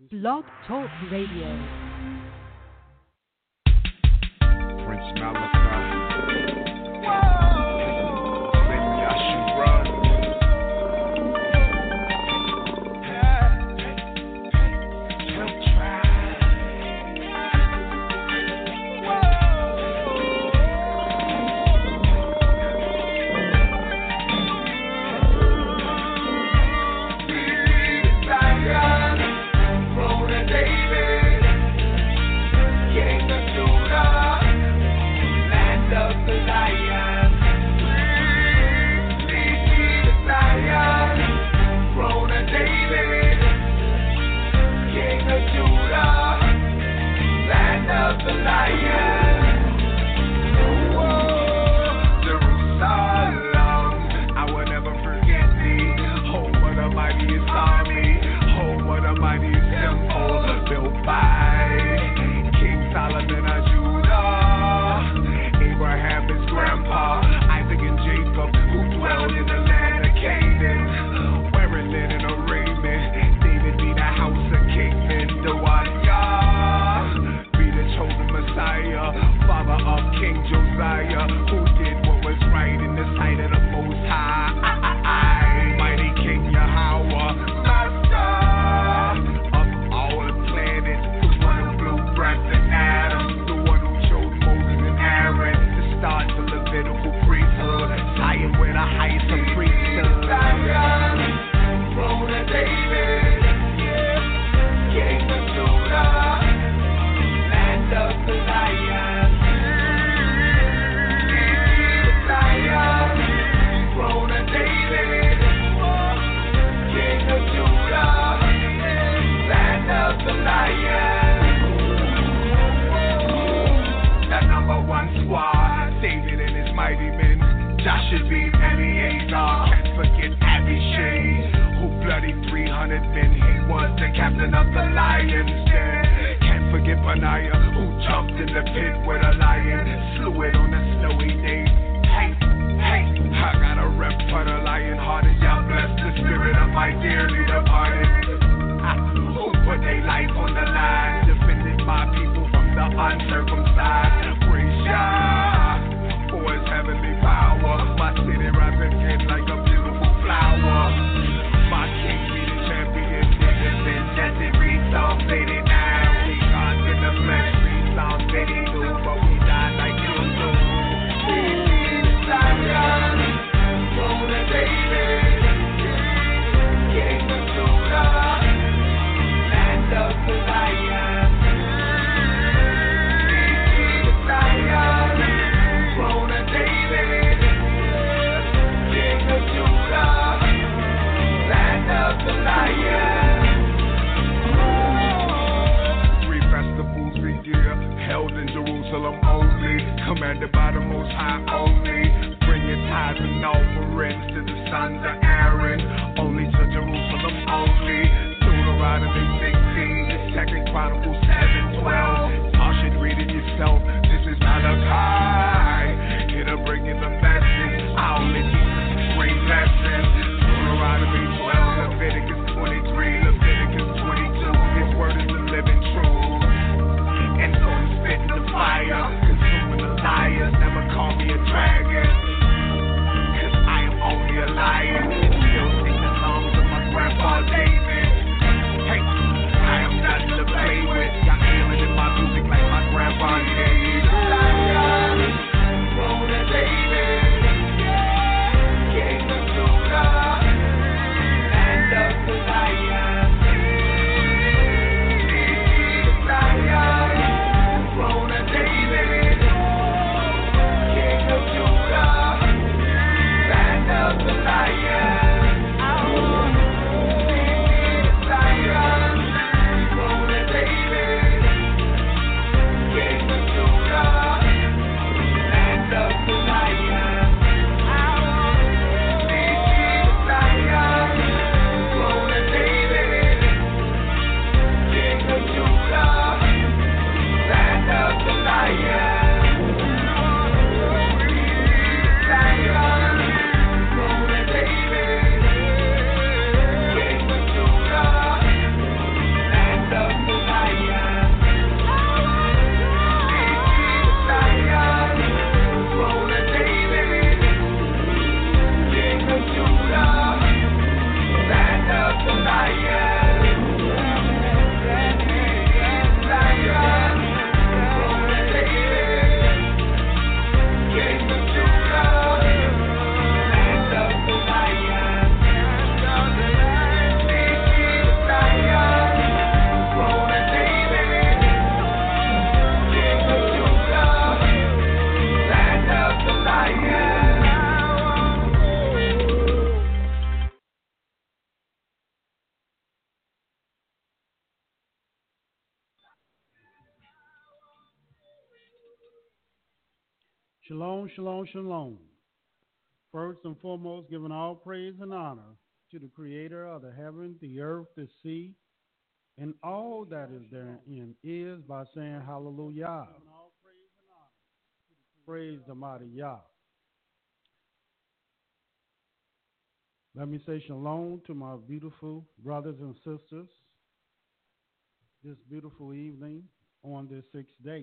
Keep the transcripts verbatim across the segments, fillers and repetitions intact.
Blog Talk Radio. Prince Malachi. Lately I should run. He'll try. But we die like you do. Shalom, shalom, shalom. First and foremost, giving all praise and honor to the creator of the heaven, the earth, the sea, and all that is therein is by saying hallelujah. Praise the mighty Yah. Let me say shalom to my beautiful brothers and sisters this beautiful evening on this sixth day,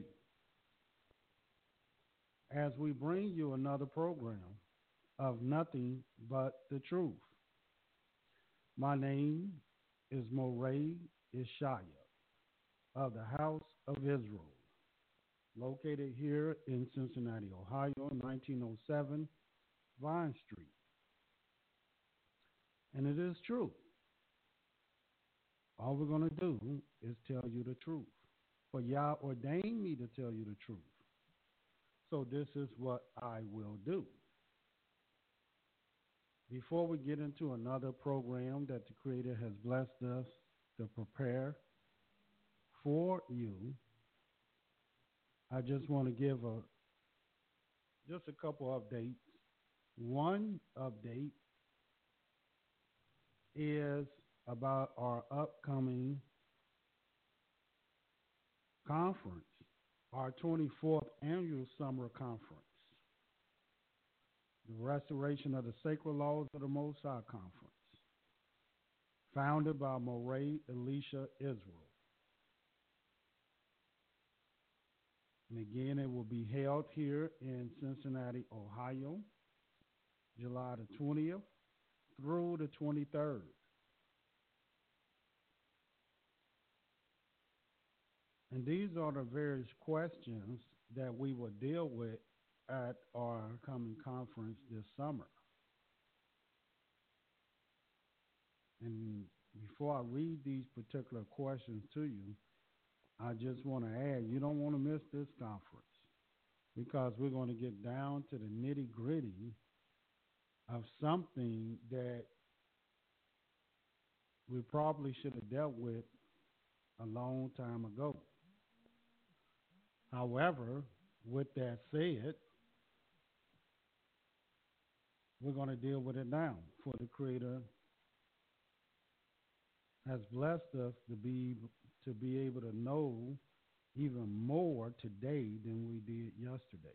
as we bring you another program of nothing but the truth. My name is Moray Ishaya of the House of Israel, located here in Cincinnati, Ohio, nineteen oh seven Vine Street. And it is true. All we're going to do is tell you the truth. For Yah ordained me to tell you the truth. So this is what I will do. Before we get into another program that the Creator has blessed us to prepare for you, I just want to give a just a couple updates. One update is about our upcoming conference, our twenty-fourth annual summer conference, the Restoration of the Sacred Laws of the Most High Conference, founded by Moray Elisha Israel. And again, it will be held here in Cincinnati, Ohio, July the twentieth through the twenty-third. And these are the various questions that we will deal with at our coming conference this summer. And before I read these particular questions to you, I just want to add, you don't want to miss this conference, because we're going to get down to the nitty gritty of something that we probably should have dealt with a long time ago. However, with that said, we're going to deal with it now, for the Creator has blessed us to be to be able to know even more today than we did yesterday.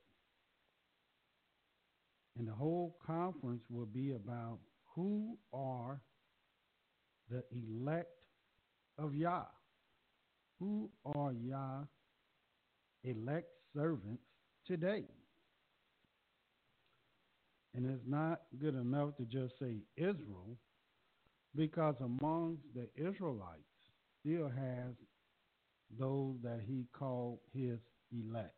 And the whole conference will be about who are the elect of Yah. Who are Yah elect servants today? And it's not good enough to just say Israel, because amongst the Israelites still has those that he called his elect.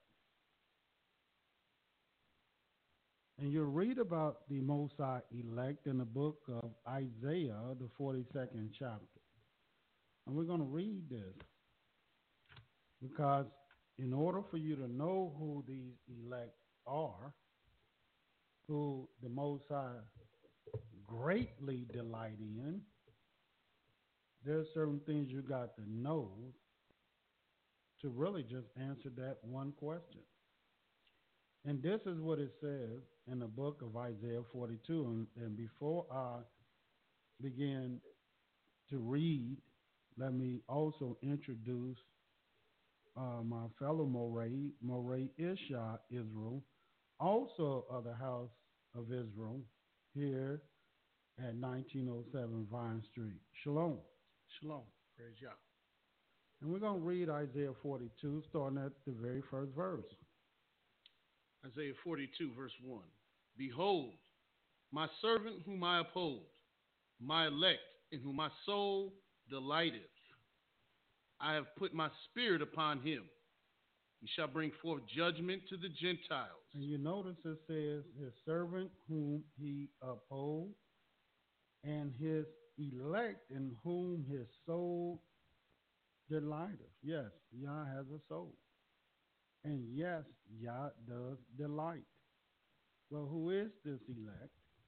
And you'll read about the Most High elect in the book of Isaiah, the forty-second chapter. And we're going to read this, because in order for you to know who these elect are, who the Most High greatly delight in, there's certain things you got to know to really just answer that one question. And this is what it says in the book of Isaiah forty-two. And, and before I begin to read, let me also introduce uh, my fellow Moray, Moray Isha Israel, also of the House of Israel, here at nineteen oh seven Vine Street. Shalom. Shalom. Praise Yah. And we're going to read Isaiah forty-two, starting at the very first verse. Isaiah forty-two, verse one. Behold, my servant whom I uphold, my elect in whom my soul delighteth. I have put my spirit upon him. He shall bring forth judgment to the Gentiles. And you notice it says his servant whom he upholds, and his elect in whom his soul delighteth. Yes, Yah has a soul. And yes, Yah does delight. Well, who is this elect?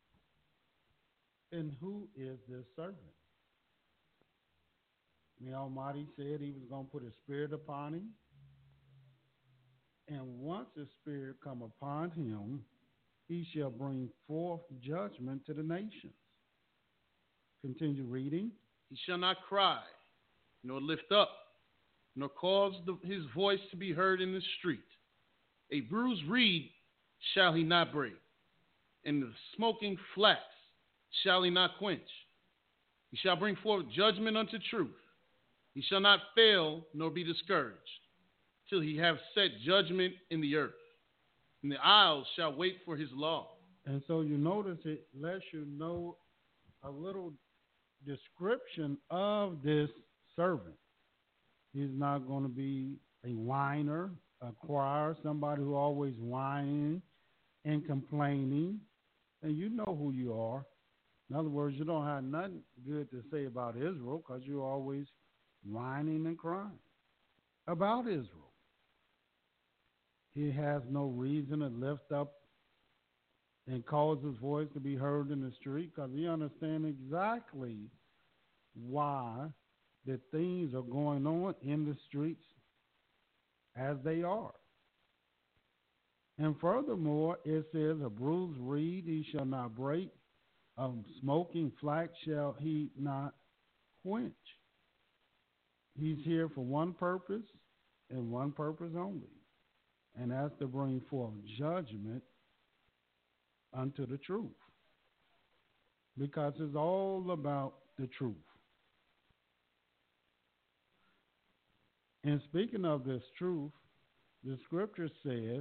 And who is this servant? The Almighty said he was going to put his spirit upon him. And once the Spirit come upon him, he shall bring forth judgment to the nations. Continue reading. He shall not cry, nor lift up, nor cause the, his voice to be heard in the street. A bruised reed shall he not break, and the smoking flax shall he not quench. He shall bring forth judgment unto truth. He shall not fail nor be discouraged, till he have set judgment in the earth. And the isles shall wait for his law. And so you notice it lets you know a little description of this servant. He's not going to be a whiner, a crier, somebody who always whining and complaining. And you know who you are. In other words, you don't have nothing good to say about Israel because you're always whining and crying about Israel. He has no reason to lift up and cause his voice to be heard in the street because he understands exactly why the things are going on in the streets as they are. And furthermore, it says, a bruised reed he shall not break, a smoking flax shall he not quench. He's here for one purpose and one purpose only, and that's to bring forth judgment unto the truth, because it's all about the truth. And speaking of this truth, the scripture says,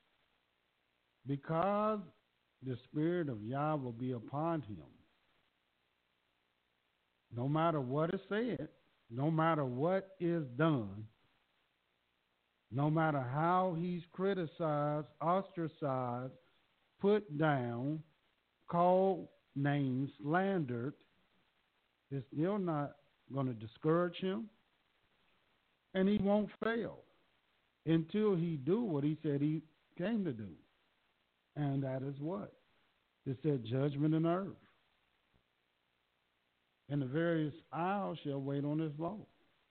because the Spirit of Yah will be upon him, no matter what is said, no matter what is done, no matter how he's criticized, ostracized, put down, called names, slandered, it's still not going to discourage him, and he won't fail until he do what he said he came to do. And that is what? It said judgment in earth. And the various isles shall wait on his law.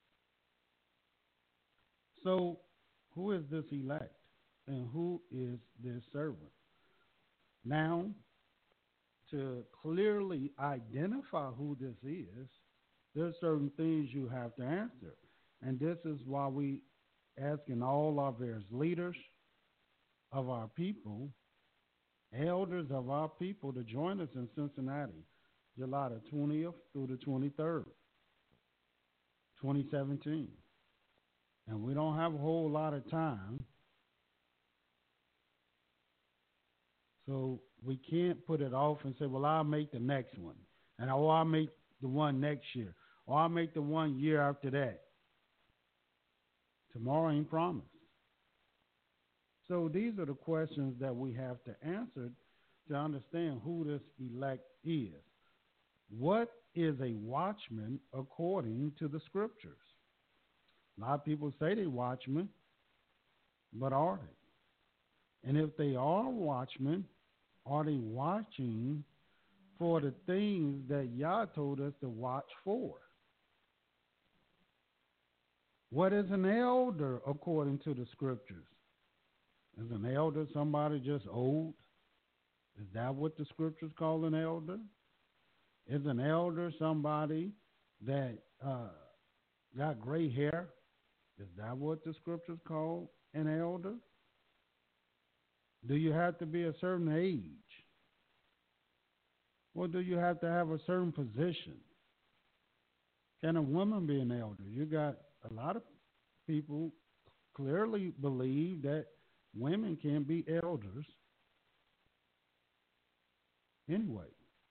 So who is this elect? And who is this servant? Now, to clearly identify who this is, there's certain things you have to answer. And this is why we asking all our various leaders of our people, elders of our people, to join us in Cincinnati, July the twentieth through the twenty-third, twenty seventeen. And we don't have a whole lot of time, so we can't put it off and say, well, I'll make the next one, and oh, I'll make the one next year, or I'll make the one year after that. Tomorrow ain't promised. So these are the questions that we have to answer to understand who this elect is. What is a watchman according to the scriptures? A lot of people say they watchmen, but are they? And if they are watchmen, are they watching for the things that Yah told us to watch for? What is an elder according to the scriptures? Is an elder somebody just old? Is that what the scriptures call an elder? Is an elder somebody that uh, got gray hair? Is that what the scriptures call an elder? Do you have to be a certain age? Or do you have to have a certain position? Can a woman be an elder? You got a lot of people clearly believe that women can be elders anyway.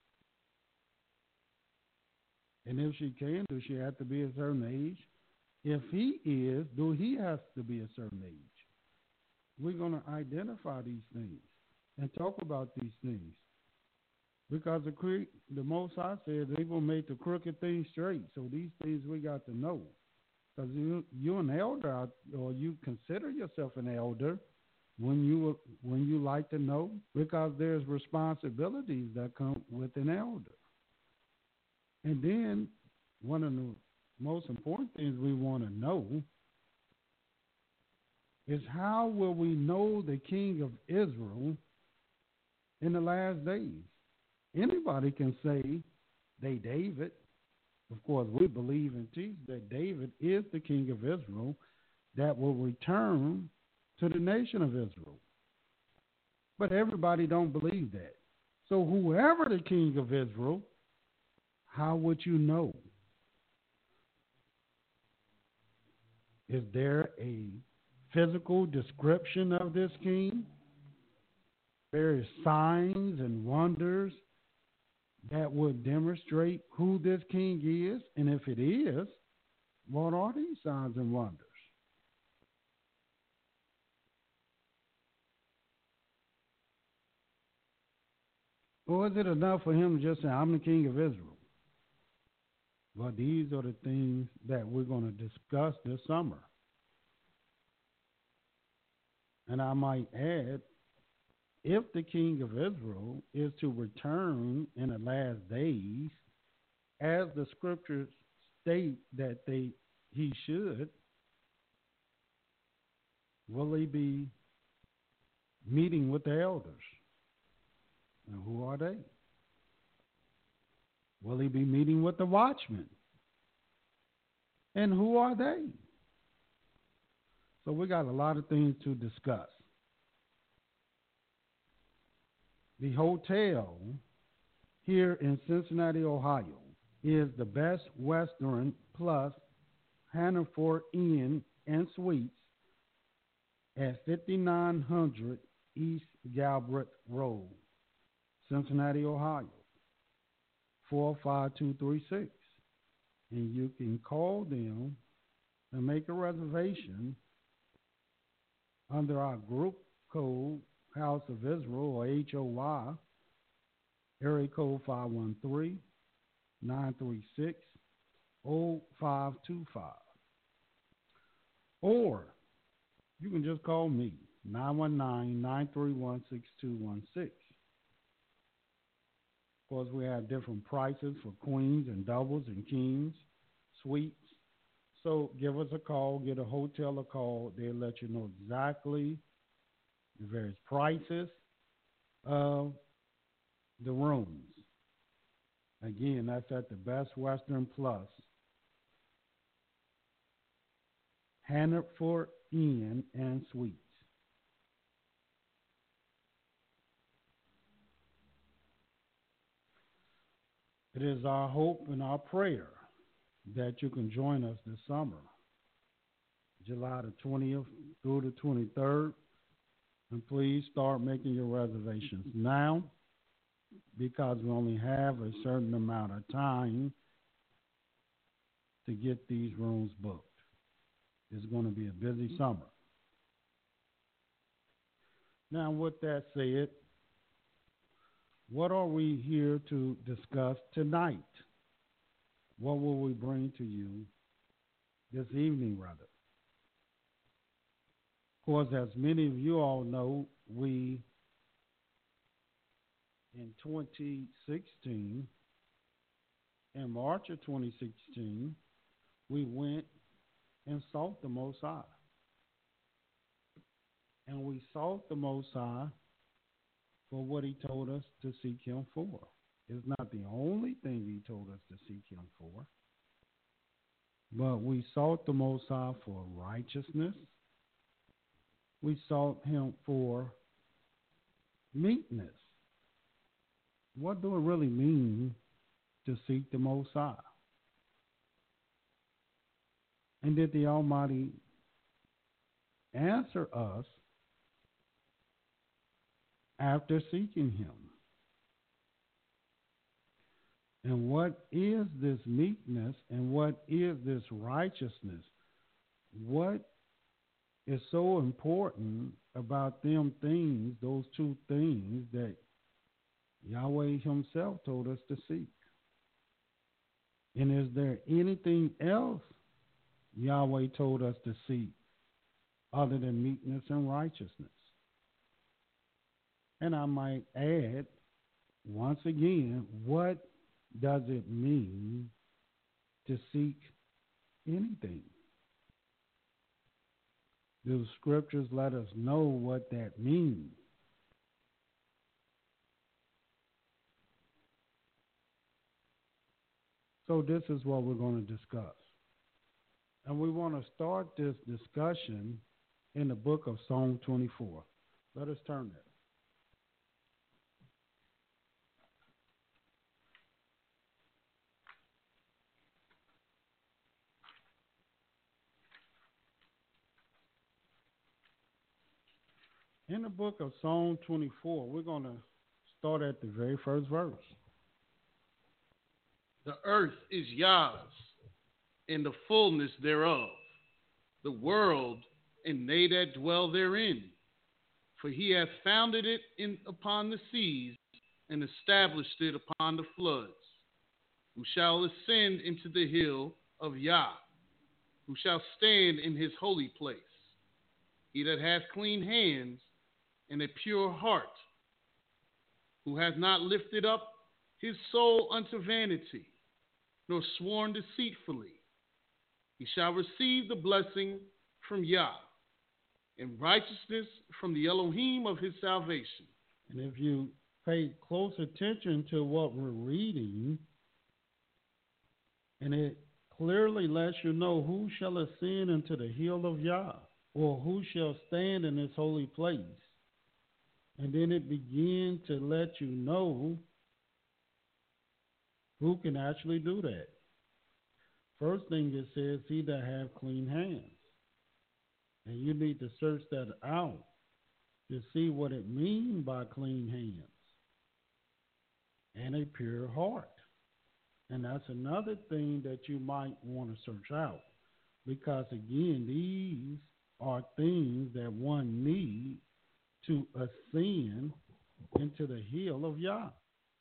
And if she can, does she have to be a certain age? If he is, do he have to be a certain age? We're going to identify these things and talk about these things. Because the, cre- the Most High said they will make the crooked things straight. So these things we got to know. Because you, you're an elder, or you consider yourself an elder when you when you like to know, because there's responsibilities that come with an elder. And then one of the most important things we want to know is how will we know the King of Israel in the last days? Anybody can say they David. Of course, we believe and teach that David is the King of Israel that will return to the nation of Israel. But everybody don't believe that. So whoever the King of Israel, how would you know? Is there a physical description of this king? Various signs and wonders that would demonstrate who this king is? And if it is, what are these signs and wonders? Or is it enough for him to just say, I'm the king of Israel? Well, these are the things that we're going to discuss this summer. And I might add, if the king of Israel is to return in the last days, as the scriptures state that they he should, will he be meeting with the elders? And who are they? Will he be meeting with the watchmen? And who are they? So we got a lot of things to discuss. The hotel here in Cincinnati, Ohio, is the Best Western Plus Hannaford Inn and Suites at fifty-nine hundred East Galbraith Road, Cincinnati, Ohio, four five two three six. And you can call them and make a reservation under our group code, House of Israel, or H O Y, area code five one three, nine three six, zero five two five. Or you can just call me, nine one nine, nine three one, six two one six. Of course, we have different prices for queens and doubles and kings, suites. So give us a call, get a hotel a call. They'll let you know exactly the various prices of the rooms. Again, that's at the Best Western Plus, Hannaford Inn and Suites. It is our hope and our prayer that you can join us this summer, July the twentieth through the twenty-third. And please start making your reservations now, because we only have a certain amount of time to get these rooms booked. It's going to be a busy summer. Now, with that said, what are we here to discuss tonight? What will we bring to you this evening, rather? Of course, as many of you all know, we, in twenty sixteen, in March of twenty sixteen, we went and sought the Most High. And we sought the Most High for what he told us to seek him for. It's not the only thing he told us to seek him for, but we sought the Most High for righteousness. We sought him for meekness. What do it really mean to seek the Most High? And did the Almighty answer us after seeking him? And what is this meekness and what is this righteousness? What is so important about them things, those two things that Yahweh himself told us to seek? And is there anything else Yahweh told us to seek other than meekness and righteousness? And I might add, once again, what does it mean to seek anything? The scriptures let us know what that means. So this is what we're going to discuss. And we want to start this discussion in the book of Psalm twenty-four. Let us turn there. In the book of Psalm twenty-four, we're going to start at the very first verse. The earth is Yah's, and the fullness thereof, the world and they that dwell therein. For he hath founded it in, upon the seas, and established it upon the floods. Who shall ascend into the hill of Yah? Who shall stand in his holy place? He that hath clean hands and a pure heart, who hath not lifted up his soul unto vanity, nor sworn deceitfully. He shall receive the blessing from Yah, and righteousness from the Elohim of his salvation. And if you pay close attention to what we're reading, and it clearly lets you know who shall ascend into the hill of Yah, or who shall stand in his holy place. And then it begins to let you know who can actually do that. First thing it says, he that have clean hands. And you need to search that out to see what it means by clean hands. And a pure heart. And that's another thing that you might want to search out. Because again, these are things that one needs to ascend into the hill of Yah.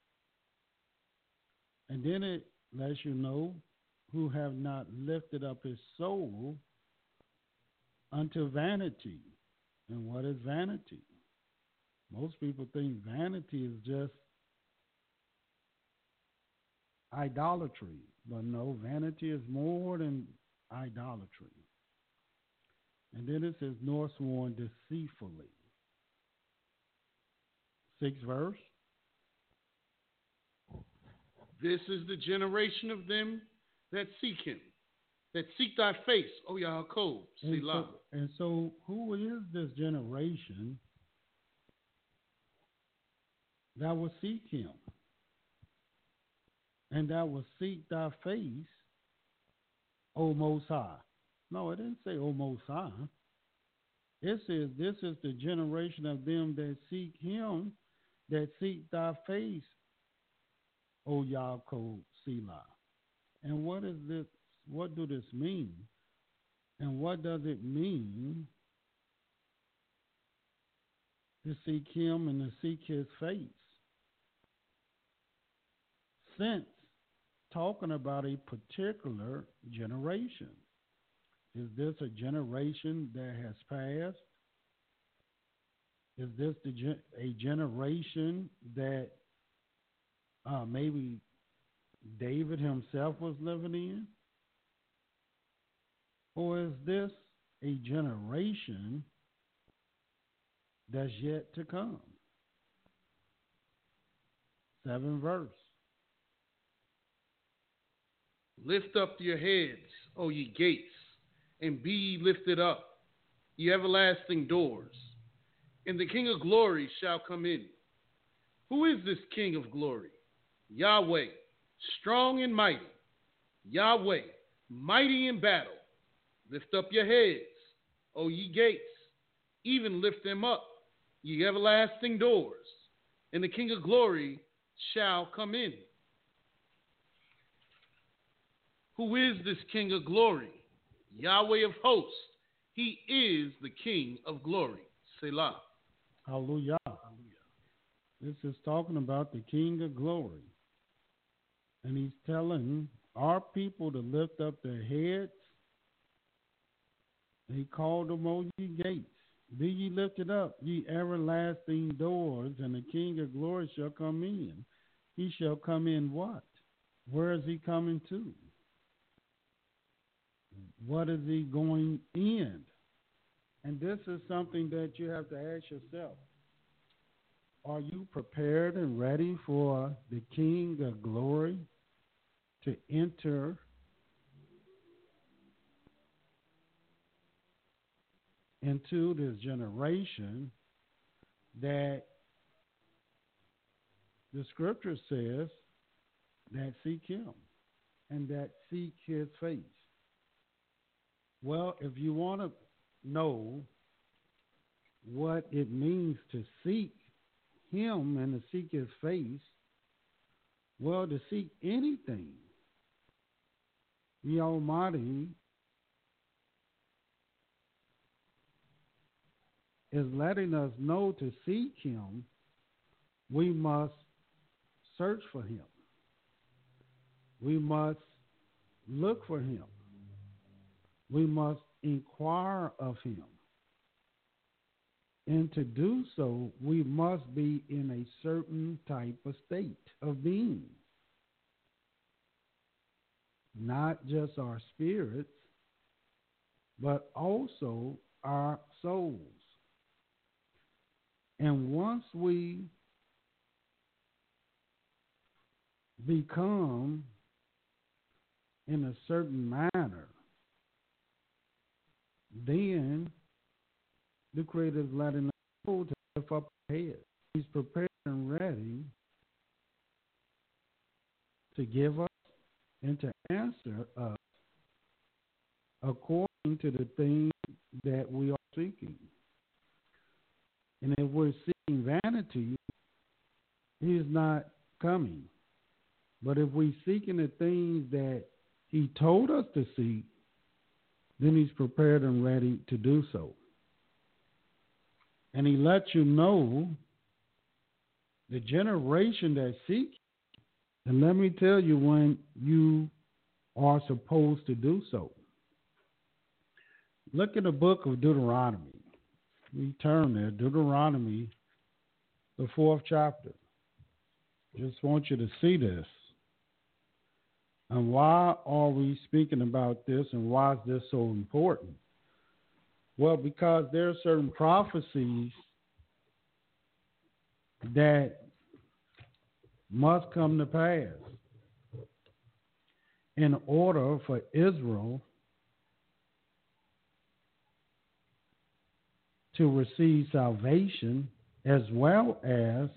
And then it lets you know who have not lifted up his soul unto vanity. And what is vanity? Most people think vanity is just idolatry. But no, vanity is more than idolatry. And then it says, nor sworn deceitfully. Sixth verse. This is the generation of them that seek him, that seek thy face, O Yaakov, And Selah. so, and so who is this generation that will seek him? And that will seek thy face, O Most High. No, it didn't say O Most High. It says this is the generation of them that seek him, that seek thy face, O Yaakov, Selah. And what is this? What do this mean? And what does it mean to seek him and to seek his face? Since talking about a particular generation. Is this a generation that has passed? Is this the gen- a generation that uh, maybe David himself was living in? Or is this a generation that's yet to come? Seven verse. Lift up your heads, O ye gates, and be ye lifted up, ye everlasting doors, and the King of glory shall come in. Who is this King of glory? Yahweh, strong and mighty. Yahweh, mighty in battle. Lift up your heads, O ye gates, even lift them up, ye everlasting doors, and the King of glory shall come in. Who is this King of glory? Yahweh of hosts. He is the King of glory. Selah. Hallelujah. This is talking about the King of glory. And he's telling our people to lift up their heads. He called them, O ye gates. Be ye lifted up, ye everlasting doors, and the King of glory shall come in. He shall come in what? Where is he coming to? What is he going in? And this is something that you have to ask yourself. Are you prepared and ready for the King of Glory to enter into this generation that the scripture says that seek him and that seek his face? Well, if you want to know what it means to seek him and to seek his face, well, to seek anything, the Almighty is letting us know to seek him, we must search for him. We must look for him. We must inquire of him. And to do so, we must be in a certain type of state of being. Not just our spirits, but also our souls. And once we become in a certain manner, then the Creator is letting us know to lift up our head. He's prepared and ready to give us and to answer us according to the things that we are seeking. And if we're seeking vanity, he's not coming. But if we're seeking the things that he told us to seek, then he's prepared and ready to do so. And he lets you know the generation that seeks, and let me tell you when you are supposed to do so. Look at the book of Deuteronomy. We turn there, Deuteronomy, the fourth chapter. Just want you to see this. And why are we speaking about this, and why is this so important? Well, because there are certain prophecies that must come to pass in order for Israel to receive salvation, as well as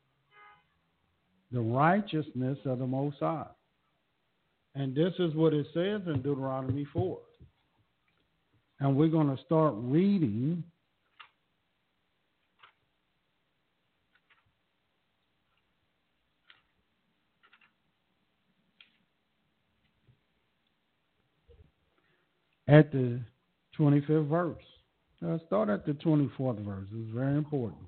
the righteousness of the Most High. And this is what it says in Deuteronomy four. And we're going to start reading at the twenty-fifth verse. I'll start at the twenty-fourth verse. It's very important.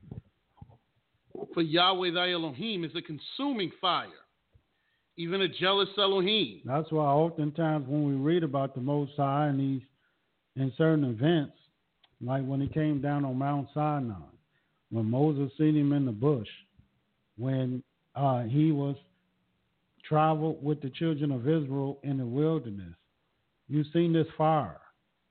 For Yahweh thy Elohim is a consuming fire, even a jealous Elohim. That's why oftentimes when we read about the Most High and these in certain events, like when he came down on Mount Sinai, when Moses seen him in the bush, when uh, he was traveled with the children of Israel in the wilderness, you've seen this fire.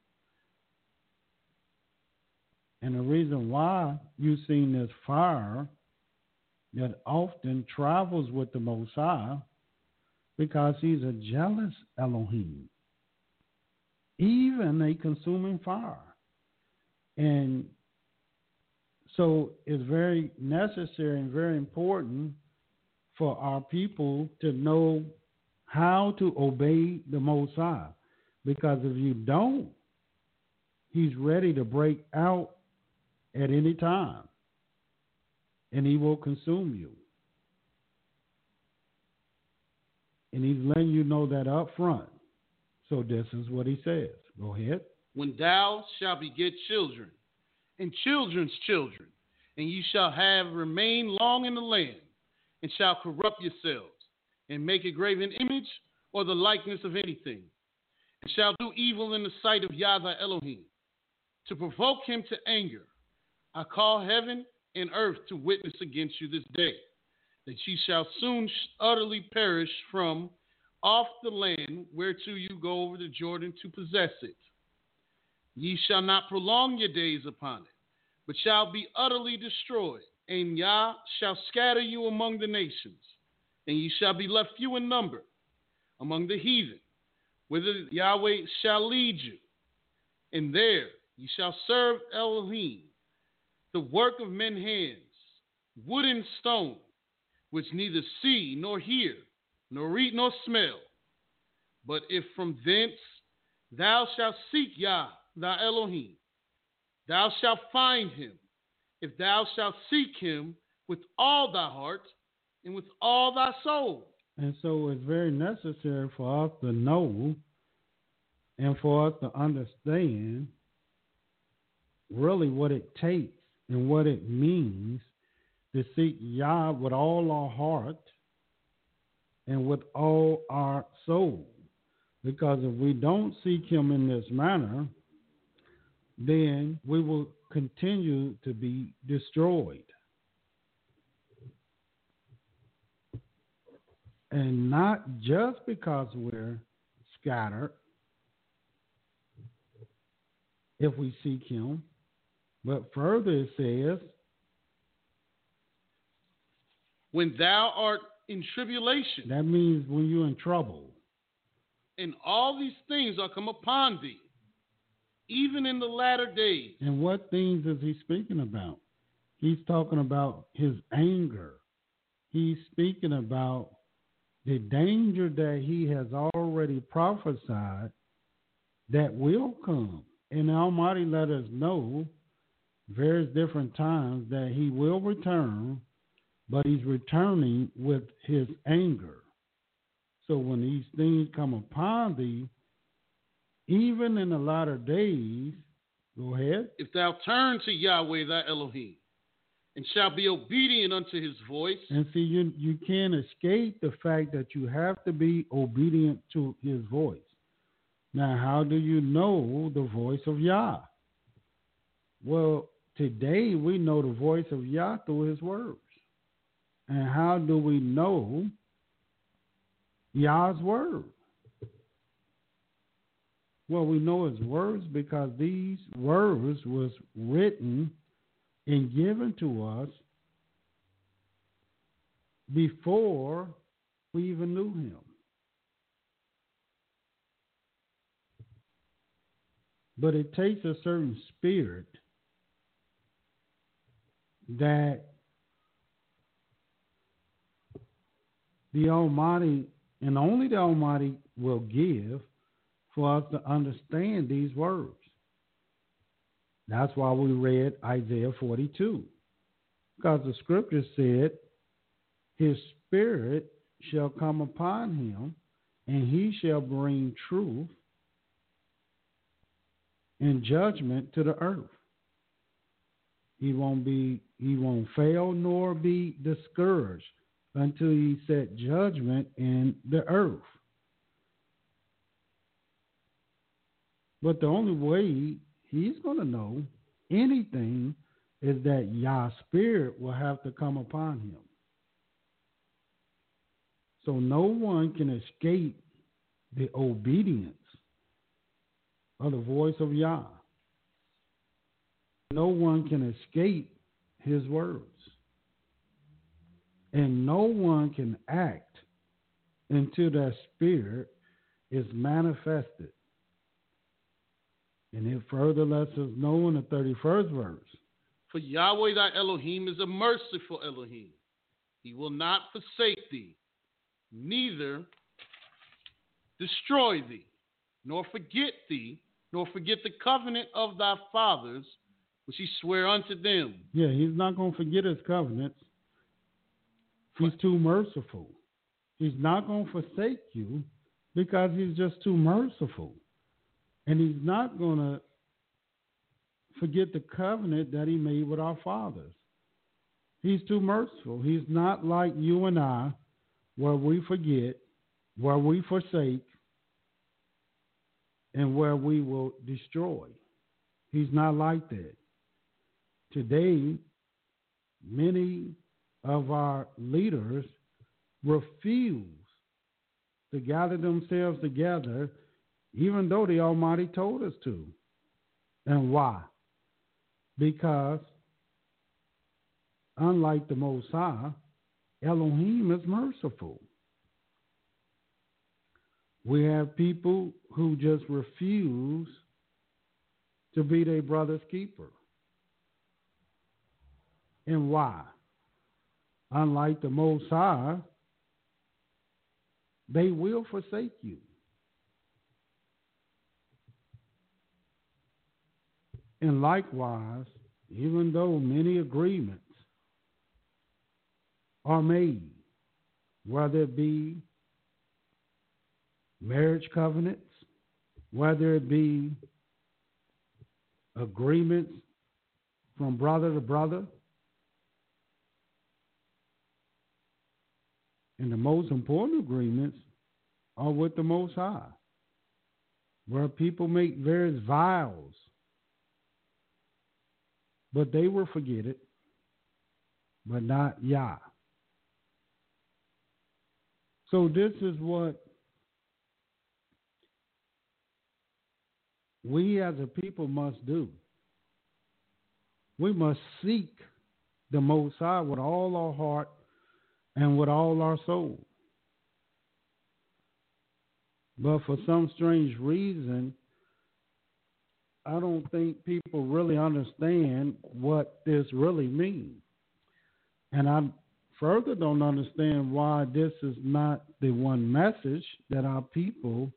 And the reason why you've seen this fire that often travels with the Most High, because he's a jealous Elohim, even a consuming fire. And so it's very necessary and very important for our people to know how to obey the Most High. Because if you don't, he's ready to break out at any time, and he will consume you. And he's letting you know that up front. So this is what he says. Go ahead. When thou shalt beget children, and children's children, and ye shall have remained long in the land, and shall corrupt yourselves, and make a graven image or the likeness of anything, and shall do evil in the sight of Yah thy Elohim, to provoke him to anger, I call heaven and earth to witness against you this day, that ye shall soon utterly perish from off the land whereto you go over the Jordan to possess it. Ye shall not prolong your days upon it, but shall be utterly destroyed. And Yah shall scatter you among the nations, and ye shall be left few in number among the heathen, whither Yahweh shall lead you. And there ye shall serve Elohim, the work of men's hands, wood and stone, which neither see nor hear, nor eat nor smell. But if from thence thou shalt seek Yah thy Elohim, thou shalt find him, if thou shalt seek him with all thy heart and with all thy soul. And so it's very necessary for us to know and for us to understand really what it takes and what it means to seek Yah with all our heart and with all our soul. Because if we don't seek him in this manner, then we will continue to be destroyed. And not just because we're scattered, if we seek him, but further it says, when thou art in tribulation, that means when you're in trouble, and all these things are come upon thee, even in the latter days. And what things is he speaking about? He's talking about his anger. He's speaking about the danger that he has already prophesied that will come. And the Almighty let us know various different times that he will return, but he's returning with his anger. So when these things come upon thee, even in the latter days, go ahead. If thou turn to Yahweh thy Elohim, and shalt be obedient unto his voice. And see, you, you can't escape the fact that you have to be obedient to his voice. Now, how do you know the voice of Yah? Well, today we know the voice of Yah through his words. And how do we know Yah's word? Well, we know his words because these words was written and given to us before we even knew him. But it takes a certain spirit that the Almighty, and only the Almighty, will give for us to understand these words. That's why we read Isaiah forty-two. Because the scripture said, his spirit shall come upon him, and he shall bring truth and judgment to the earth. He won't be, he won't fail nor be discouraged until he set judgment in the earth. But the only way he's going to know anything is that Yah's spirit will have to come upon him. So no one can escape the obedience of the voice of Yah. No one can escape his words. And no one can act until that spirit is manifested. And it further lets us know in the thirty-first verse. For Yahweh thy Elohim is a merciful Elohim. He will not forsake thee, neither destroy thee, nor forget thee, nor forget the covenant of thy fathers, which he sware unto them. Yeah, he's not going to forget his covenants. He's too merciful. He's not going to forsake you because he's just too merciful. And he's not going to forget the covenant that he made with our fathers. He's too merciful. He's not like you and I, where we forget, where we forsake, and where we will destroy. He's not like that. Today, many of our leaders refuse to gather themselves together, even though the Almighty told us to. And why? Because unlike the Most High, Elohim is merciful. We have people who just refuse to be their brother's keeper. And why? Unlike the Most High, they will forsake you. And likewise, even though many agreements are made, whether it be marriage covenants, whether it be agreements from brother to brother, and the most important agreements are with the Most High, where people make various vows, but they will forget it, but not Yah. So this is what we as a people must do. We must seek the Most High with all our heart and with all our soul. But for some strange reason, I don't think people really understand what this really means. And I further don't understand why this is not the one message that our people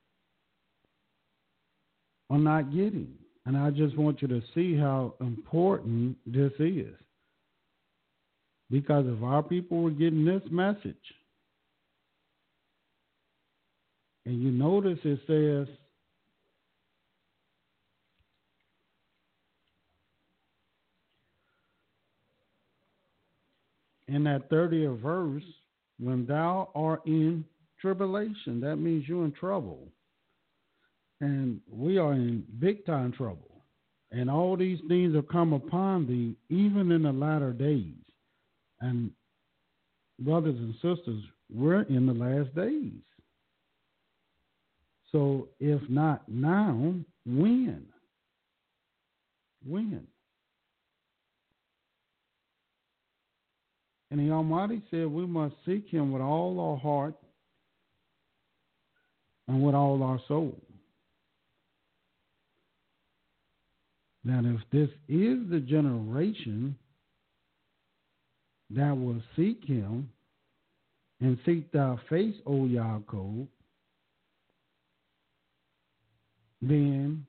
are not getting. And I just want you to see how important this is. Because if our people were getting this message, and you notice it says, in that thirtieth verse, when thou art in tribulation, that means you're in trouble. And we are in big time trouble. And all these things have come upon thee, even in the latter days. And brothers and sisters, we're in the last days. So if not now, when? When? And the Almighty said we must seek him with all our heart and with all our soul. Now, if this is the generation that will seek him and seek thy face, O Yaakov, then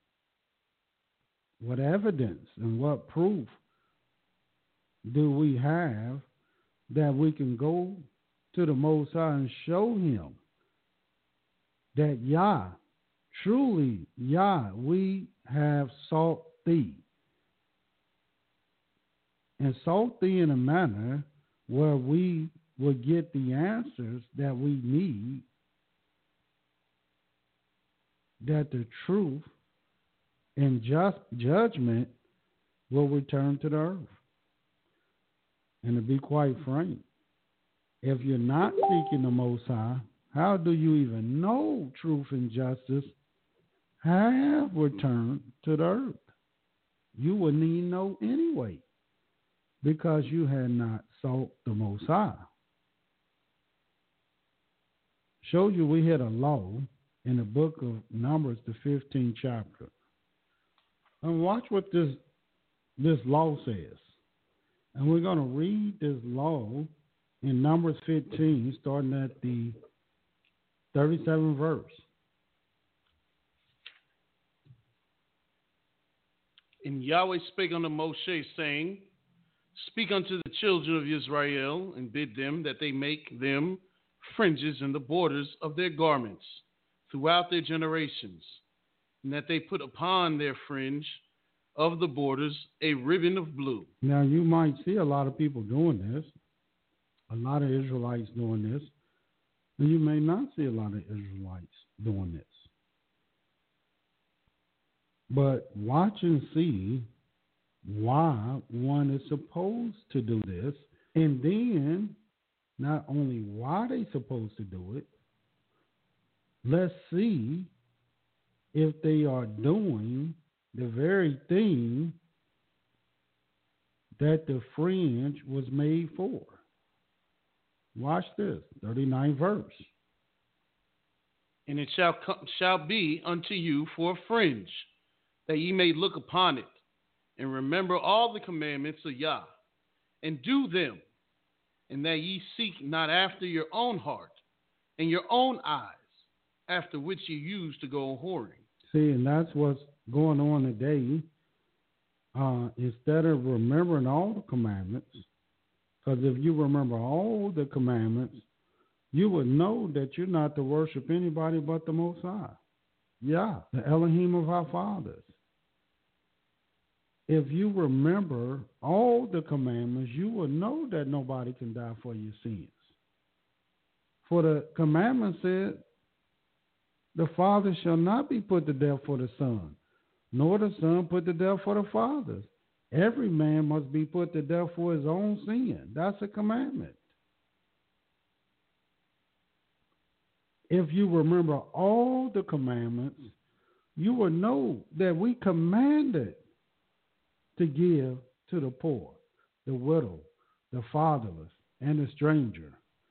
what evidence and what proof do we have that we can go to the Most High and show him that Yah, truly Yah, we have sought thee, and sought thee in a manner where we will get the answers that we need, that the truth and just judgment will return to the earth. And to be quite frank, if you're not seeking the Most High, how do you even know truth and justice have returned to the earth? You wouldn't even know anyway, because you had not sought the Most High. Shows you we had a law in the book of Numbers, the fifteenth chapter. And watch what this this law says. And we're going to read this law in Numbers fifteen, starting at the thirty-seventh verse. And Yahweh spake unto Moshe, saying, Speak unto the children of Israel, and bid them that they make them fringes in the borders of their garments throughout their generations, and that they put upon their fringe of the borders a ribbon of blue. Now, you might see a lot of people doing this, a lot of Israelites doing this, and you may not see a lot of Israelites doing this. But watch and see why one is supposed to do this, and then not only why they're supposed to do it, let's see if they are doing the very thing that the fringe was made for. Watch this, thirty-ninth verse. And it shall come, shall be unto you for a fringe, that ye may look upon it, and remember all the commandments of Yah, and do them, and that ye seek not after your own heart and your own eyes, after which you used to go whoring. See, and that's what's going on today. Uh, instead of remembering all the commandments, because if you remember all the commandments, you would know that you're not to worship anybody but the Most High. Yeah, the Elohim of our fathers. If you remember all the commandments, you will know that nobody can die for your sins. For the commandment said, the Father shall not be put to death for the Son, nor the Son put to death for the fathers. Every man must be put to death for his own sin. That's a commandment. If you remember all the commandments, you will know that we commanded to give to the poor, the widow, the fatherless, and the stranger.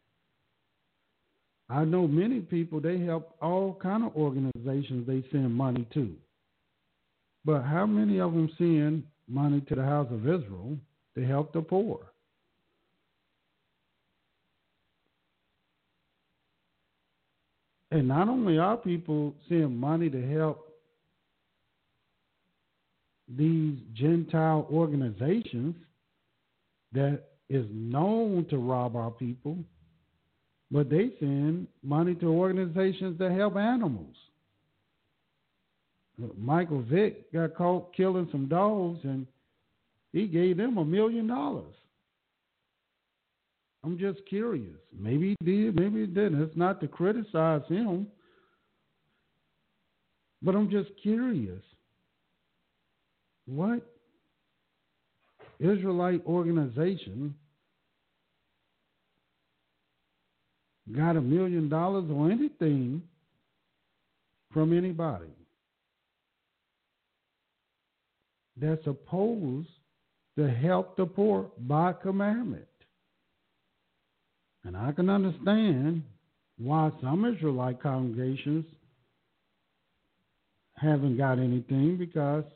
I know many people, they help all kind of organizations they send money to. But how many of them send money to the house of Israel to help the poor? And not only are people sending money to help these Gentile organizations that is known to rob our people, but they send money to organizations that help animals. Michael Vick got caught killing some dogs, and he gave them a million dollars. I'm just curious. Maybe he did, maybe he didn't. It's not to criticize him, but I'm just curious. What Israelite organization got a million dollars or anything from anybody that's supposed to help the poor by commandment? And I can understand why some Israelite congregations haven't got anything, because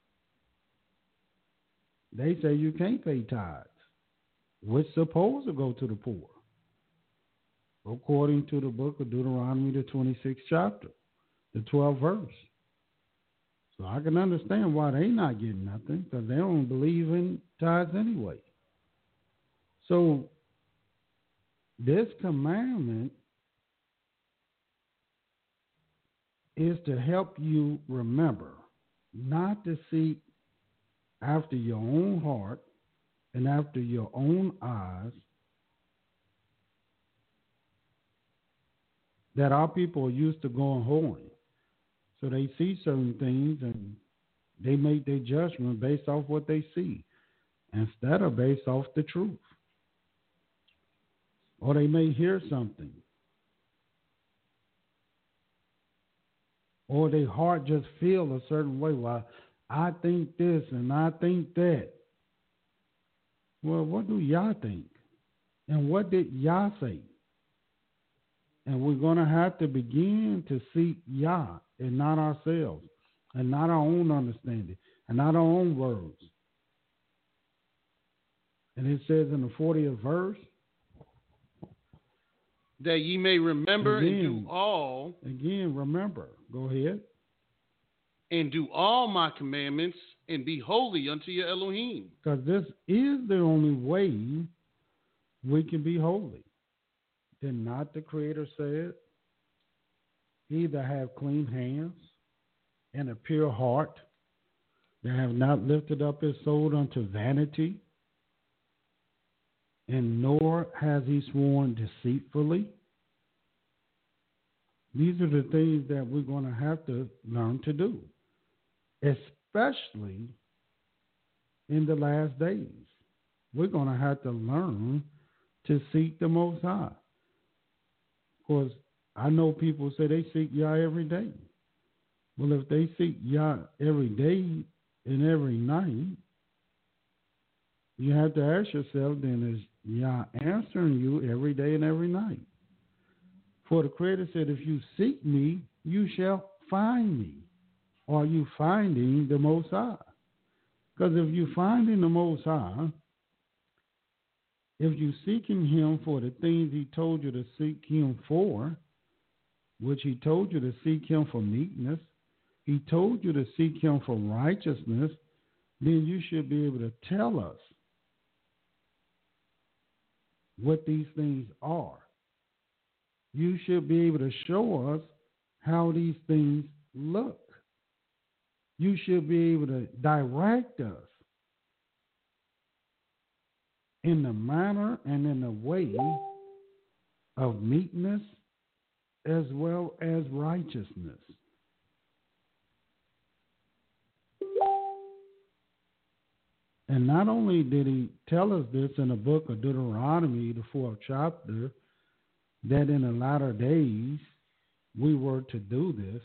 they say you can't pay tithes, which is supposed to go to the poor, according to the book of Deuteronomy, the twenty-sixth chapter, the twelfth verse. So I can understand why they not getting nothing, because they don't believe in tithes anyway. So this commandment is to help you remember not to seek after your own heart and after your own eyes, that our people are used to going whoring. So they see certain things and they make their judgment based off what they see instead of based off the truth. Or they may hear something, or their heart just feel a certain way. Well, I think this and I think that. Well, what do y'all think? And what did Yah say? And we're going to have to begin to seek Yah and not ourselves, and not our own understanding, and not our own words. And it says in the fortieth verse, that ye may remember again, and do all. Again, remember. Go ahead. And do all my commandments, and be holy unto your Elohim. Because this is the only way we can be holy. Did not the Creator said, either have clean hands and a pure heart, that have not lifted up his soul unto vanity, and nor has he sworn deceitfully. These are the things that we're going to have to learn to do, especially in the last days. We're going to have to learn to seek the Most High. Because I know people say they seek Yah every day. Well, if they seek Yah every day and every night, you have to ask yourself, then is Yah answering you every day and every night? For the Creator said, if you seek me, you shall find me. Are you finding the Most High? Because if you're finding the Most High, if you're seeking Him for the things He told you to seek Him for, which He told you to seek Him for meekness, He told you to seek Him for righteousness, then you should be able to tell us what these things are. You should be able to show us how these things look. You should be able to direct us in the manner and in the way of meekness as well as righteousness. And not only did he tell us this in the book of Deuteronomy, the fourth chapter, that in the latter days we were to do this,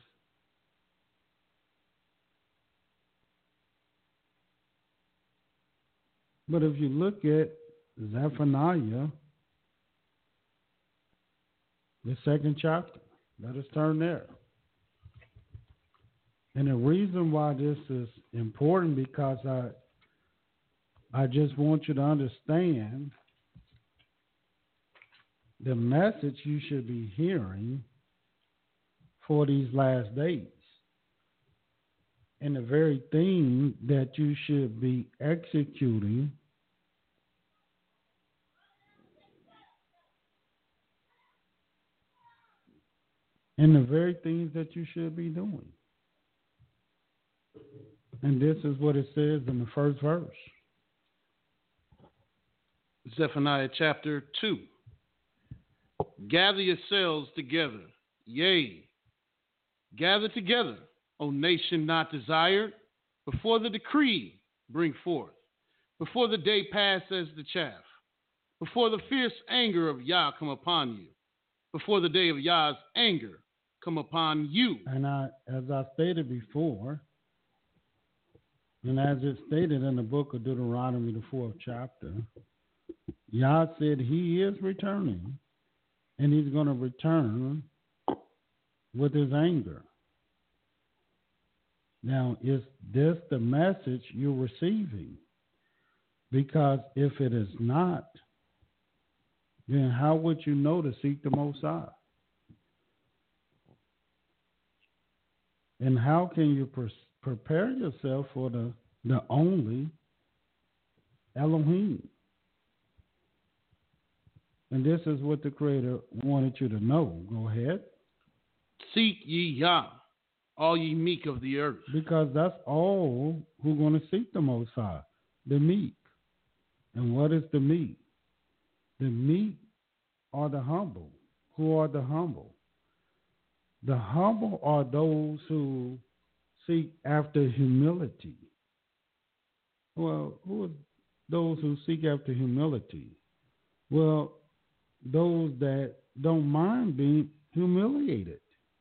but if you look at Zephaniah, the second chapter, let us turn there. And the reason why this is important, because I I just want you to understand the message you should be hearing for these last days, and the very thing that you should be executing and the very things that you should be doing. And this is what it says in the first verse. Zephaniah chapter two. Gather yourselves together, yea, gather together, O nation not desired, before the decree bring forth, before the day pass as the chaff, before the fierce anger of Yah come upon you, before the day of Yah's anger come upon you. And I, as I stated before, and as it's stated in the book of Deuteronomy, the fourth chapter, Yah said He is returning, and He's going to return with His anger. Now, is this the message you're receiving? Because if it is not, then how would you know to seek the Most High? And how can you pre- prepare yourself for the, the only Elohim? And this is what the Creator wanted you to know. Go ahead. Seek ye Yah, all ye meek of the earth. Because that's all who are going to seek the Most High, the meek. And what is the meek? The meek are the humble. Who are the humble? The humble are those who seek after humility. Well, who are those who seek after humility? Well, those that don't mind being humiliated.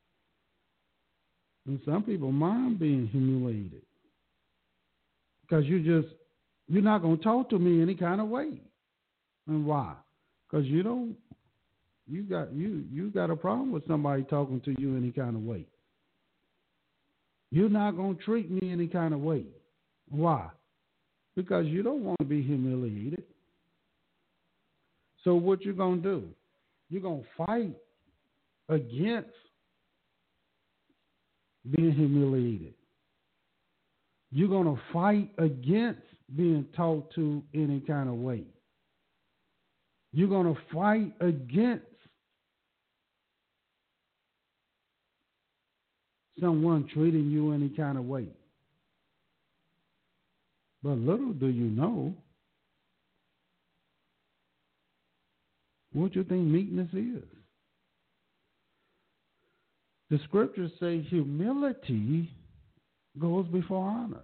And some people mind being humiliated because you just, you're not going to talk to me any kind of way. And why? Because you don't, you got, you, you got a problem with somebody talking to you any kind of way. You're not going to treat me any kind of way. Why? Because you don't want to be humiliated. So what you going to do? You're going to fight against being humiliated. You're going to fight against being talked to any kind of way. You're going to fight against someone treating you any kind of way. But little do you know what you think meekness is. The scriptures say humility goes before honor,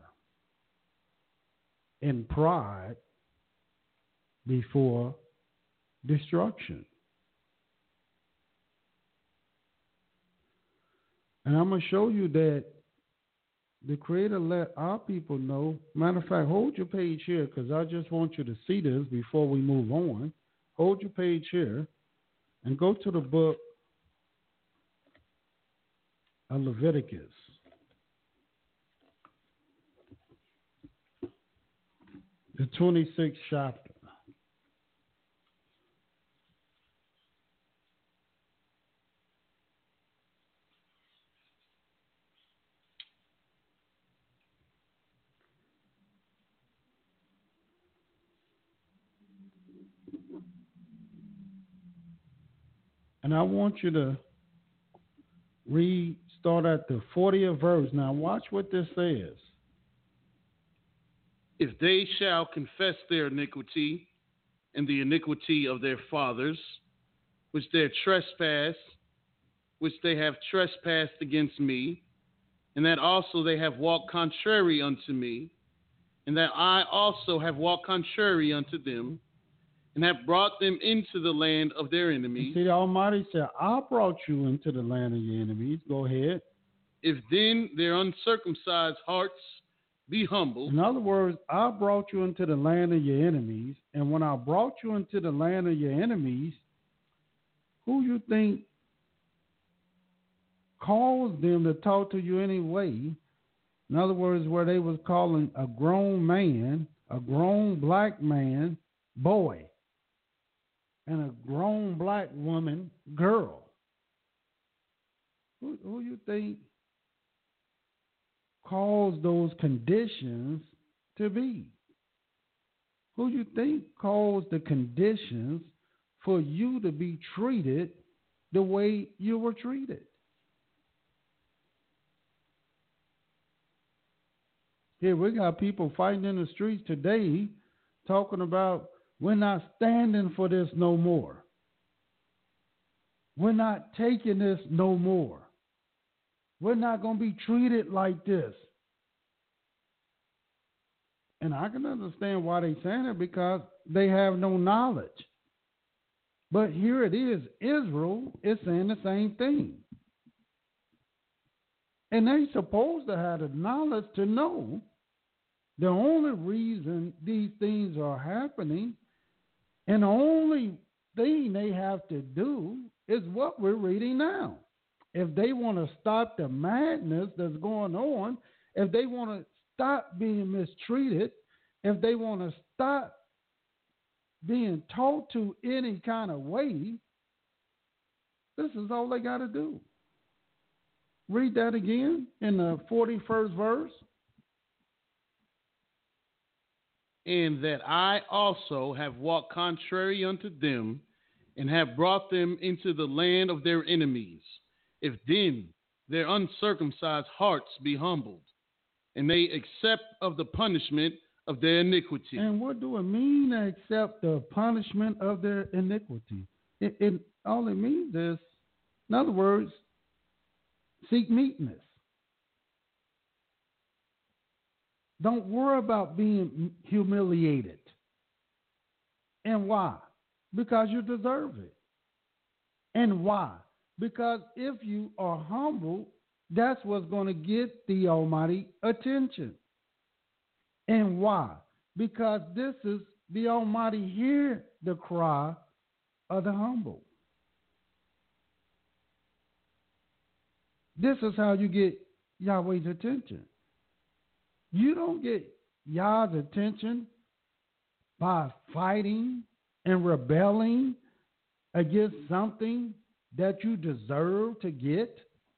and pride before destruction. And I'm going to show you that the Creator let our people know. Matter of fact, hold your page here because I just want you to see this before we move on. Hold your page here and go to the book of Leviticus. The twenty-sixth chapter. And I want you to read, start at the fortieth verse. Now watch what this says. If they shall confess their iniquity and the iniquity of their fathers, which their trespass, which they have trespassed against me, and that also they have walked contrary unto me, and that I also have walked contrary unto them, and have brought them into the land of their enemies. You see, the Almighty said, I brought you into the land of your enemies. Go ahead. If then their uncircumcised hearts be humble. In other words, I brought you into the land of your enemies. And when I brought you into the land of your enemies, who you think caused them to talk to you anyway? In other words, where they was calling a grown man, a grown black man, boy, and a grown black woman, girl. Who, who you think caused those conditions to be? Who you think caused the conditions for you to be treated the way you were treated? Here we got people fighting in the streets today talking about we're not standing for this no more. We're not taking this no more. We're not going to be treated like this. And I can understand why they're saying it because they have no knowledge. But here it is. Israel is saying the same thing. And they're supposed to have the knowledge to know the only reason these things are happening and the only thing they have to do is what we're reading now. If they want to stop the madness that's going on, if they want to stop being mistreated, if they want to stop being taught to any kind of way, this is all they got to do. Read that again in the forty-first verse. And that I also have walked contrary unto them, and have brought them into the land of their enemies. If then their uncircumcised hearts be humbled, and they accept of the punishment of their iniquity. And what do it mean to accept the punishment of their iniquity? It, it all it means is, in other words, seek meekness. Don't worry about being humiliated. And why? Because you deserve it. And why? Because if you are humble, that's what's going to get the Almighty attention. And why? Because this is the Almighty hear the cry of the humble. This is how you get Yahweh's attention. You don't get Yah's attention by fighting and rebelling against something that you deserve to get.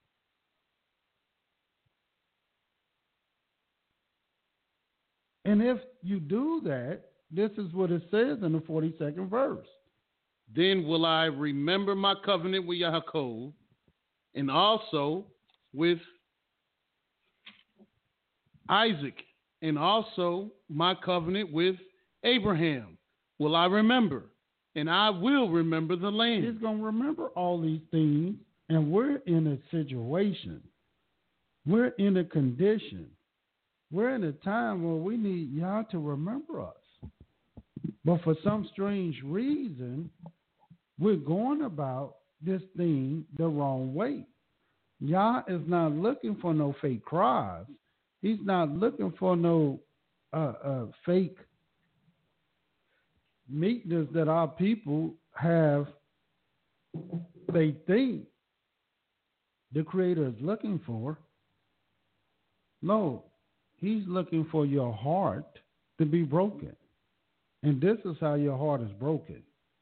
And if you do that, this is what it says in the forty-second verse. Then will I remember my covenant with Yaakov, and also with Isaac, and also my covenant with Abraham will I remember, and I will remember the land. He's going to remember all these things, and we're in a situation. We're in a condition. We're in a time where we need Yah to remember us. But for some strange reason, we're going about this thing the wrong way. Yah is not looking for no fake cries. He's not looking for no uh, uh, fake meekness that our people have. They think the Creator is looking for. No, He's looking for your heart to be broken. And this is how your heart is broken.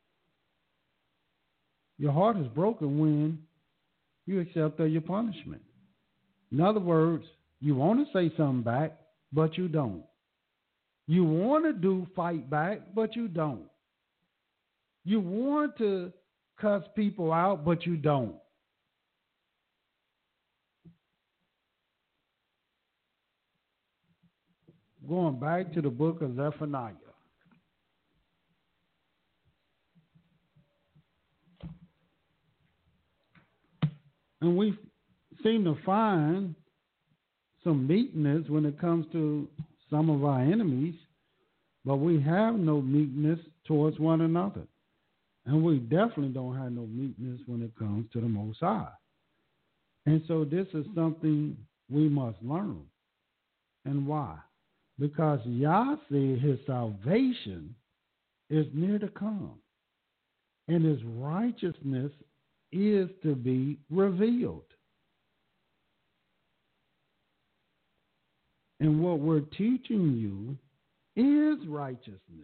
Your heart is broken when you accept your punishment. In other words, you want to say something back, but you don't. You want to do fight back, but you don't. You want to cuss people out, but you don't. Going back to the book of Zephaniah. And we seem to find some meekness when it comes to some of our enemies, but we have no meekness towards one another. And we definitely don't have no meekness when it comes to the Most High. And so this is something we must learn. And why? Because Yah said his salvation is near to come, and his righteousness is to be revealed. And what we're teaching you is righteousness.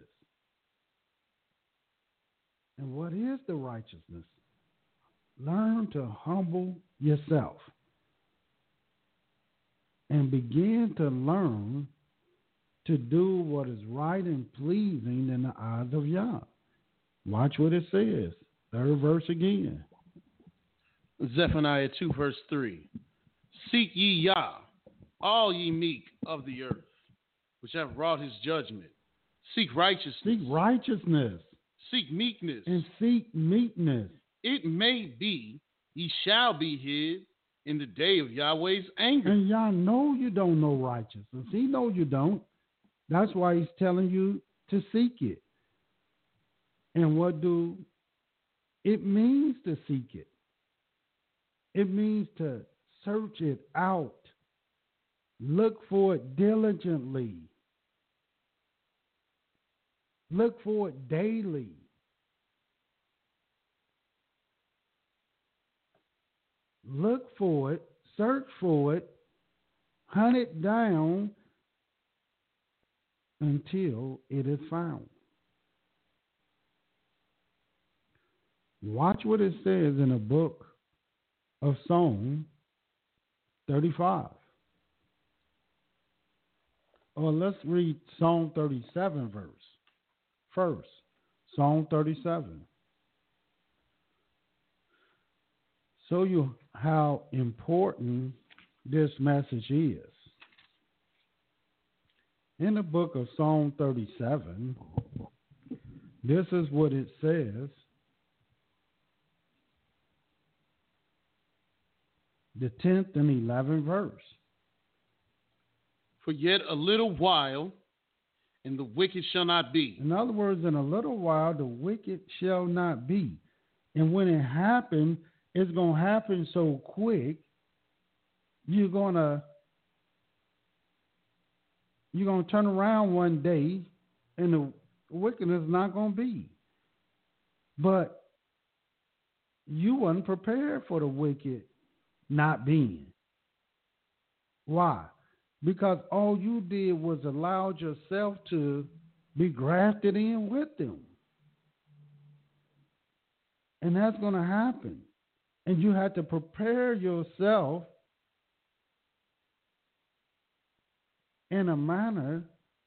And what is the righteousness? Learn to humble yourself and begin to learn to do what is right and pleasing in the eyes of Yah. Watch what it says. Third verse again. Zephaniah two, verse three. Seek ye Yah, all ye meek of the earth, which have wrought his judgment. Seek righteousness. Seek righteousness. Seek meekness. And seek meekness. It may be ye shall be hid in the day of Yahweh's anger. And y'all know you don't know righteousness. He know you don't. That's why he's telling you to seek it. And what do it means to seek it? It means to search it out. Look for it diligently. Look for it daily. Look for it, search for it, hunt it down until it is found. Watch what it says in the book of Psalm thirty-five. Or let's read Psalm thirty-seven verse first. Psalm thirty-seven. Show you how important this message is. In the book of Psalm thirty-seven, this is what it says. The tenth and eleventh verse. For yet a little while, and the wicked shall not be. In other words, in a little while, the wicked shall not be. And when it happens, it's going to happen so quick, you're going to you're going to turn around one day, and the wickedness is not going to be. But you weren't prepared for the wicked not being. Why? Because all you did was allow yourself to be grafted in with them. And that's going to happen. And you have to prepare yourself in a manner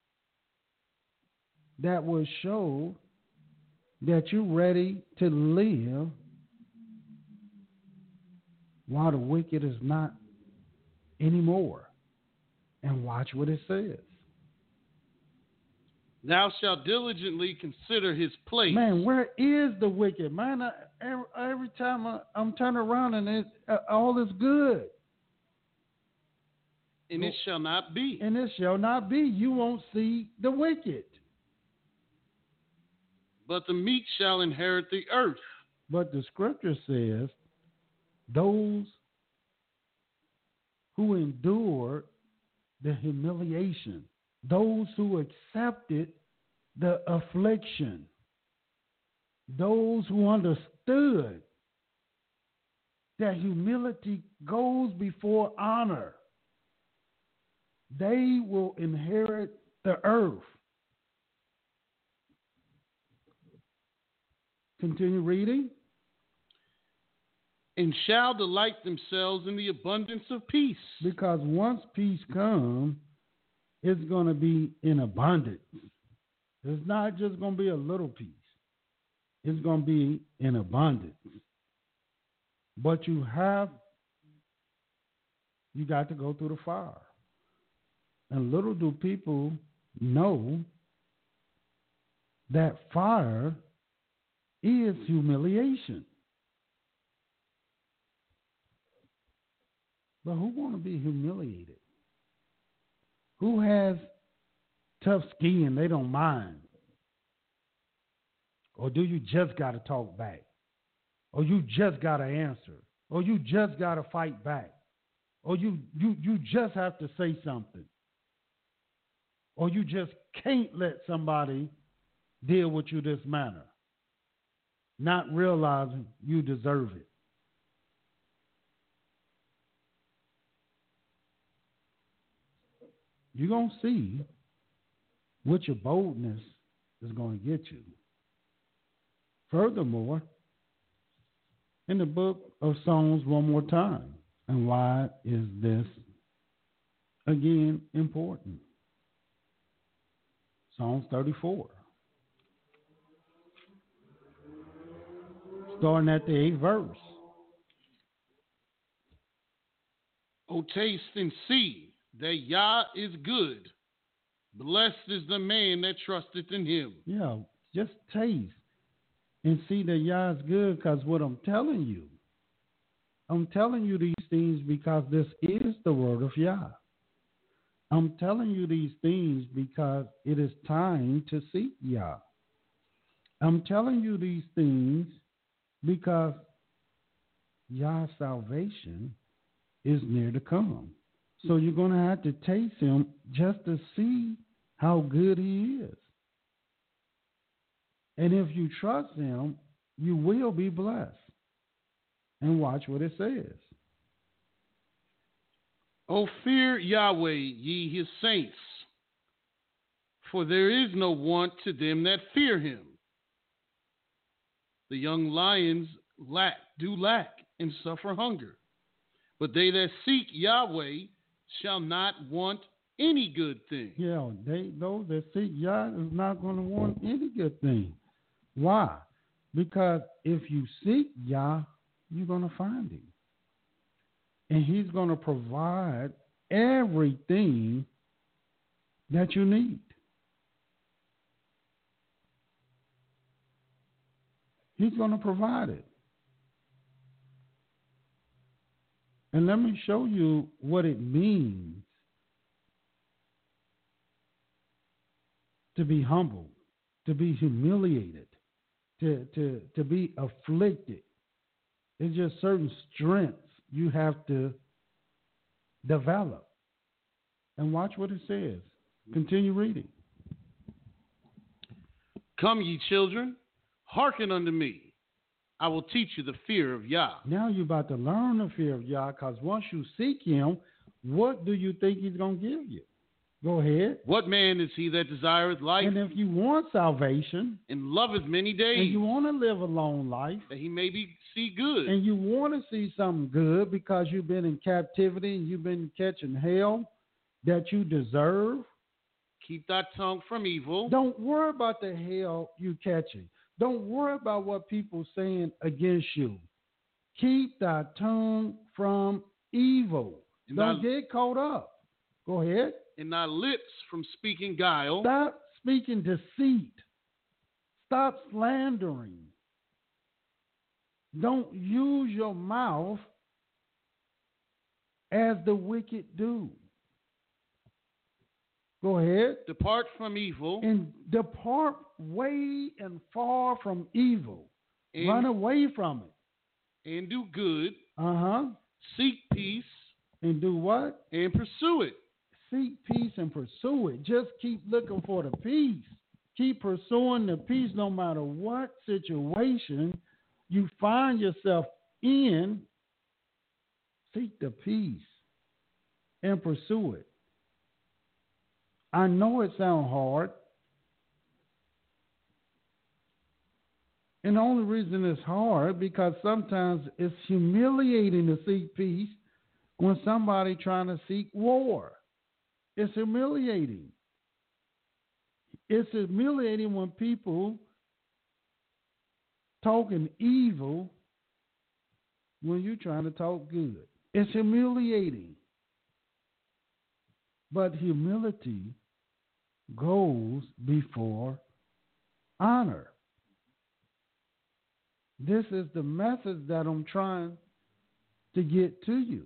that will show that you're ready to live while the wicked is not anymore. And watch what it says. Thou shalt diligently consider his place. Man, where is the wicked? Man, I, every, every time I, I'm turning around and it, uh, all is good. And it shall not be. And it shall not be. You won't see the wicked. But the meek shall inherit the earth. But the scripture says, those who endure the humiliation, those who accepted the affliction, those who understood that humility goes before honor, they will inherit the earth. Continue reading. And shall delight themselves in the abundance of peace. Because once peace comes, it's going to be in abundance. It's not just going to be a little peace. It's going to be in abundance. But you have, you got to go through the fire. And little do people know that fire is humiliation. But who want to be humiliated? Who has tough skin? They don't mind. Or do you just got to talk back? Or you just got to answer? Or you just got to fight back? Or you, you, you just have to say something? Or you just can't let somebody deal with you this manner, not realizing you deserve it? You're going to see what your boldness is going to get you. Furthermore, in the book of Psalms one more time, and why is this, again, important? Psalms thirty-four. Starting at the eighth verse. O taste and see that Yah is good. Blessed is the man that trusteth in him. Yeah, just taste and see that Yah is good, because what I'm telling you, I'm telling you these things because this is the word of Yah. I'm telling you these things because it is time to seek Yah. I'm telling you these things because Yah's salvation is near to come. So you're going to have to taste him just to see how good he is. And if you trust him, you will be blessed. And watch what it says. O fear Yahweh, ye his saints, for there is no want to them that fear him. The young lions lack, do lack and suffer hunger, but they that seek Yahweh shall not want any good thing. Yeah, they those that seek Yah is not going to want any good thing. Why? Because if you seek Yah, you're going to find him. And he's going to provide everything that you need. He's going to provide it. And let me show you what it means to be humble, to be humiliated, to, to, to be afflicted. It's just certain strengths you have to develop. And watch what it says. Continue reading. Come, ye children, hearken unto me. I will teach you the fear of Yah. Now you're about to learn the fear of Yah, because once you seek him, what do you think he's going to give you? Go ahead. What man is he that desireth life? And if you want salvation, and loveth many days, and you want to live a long life, that he may be see good, and you want to see something good because you've been in captivity and you've been catching hell that you deserve, keep thy tongue from evil. Don't worry about the hell you catching. Don't worry about what people saying against you. Keep thy tongue from evil. And Don't thy, get caught up. Go ahead. And thy lips from speaking guile. Stop speaking deceit. Stop slandering. Don't use your mouth as the wicked do. Go ahead. Depart from evil. And depart way and far from evil. And, Run away from it. And do good. Uh-huh. Seek peace. And do what? And pursue it. seek peace and pursue it. Just keep looking for the peace. Keep pursuing the peace no matter what situation you find yourself in. Seek the peace and pursue it. I know it sounds hard. And the only reason it's hard because sometimes it's humiliating to seek peace when somebody trying to seek war. It's humiliating. It's humiliating when people talking evil when you're trying to talk good. It's humiliating. But humility goes before honor. This is the message that I'm trying to get to you.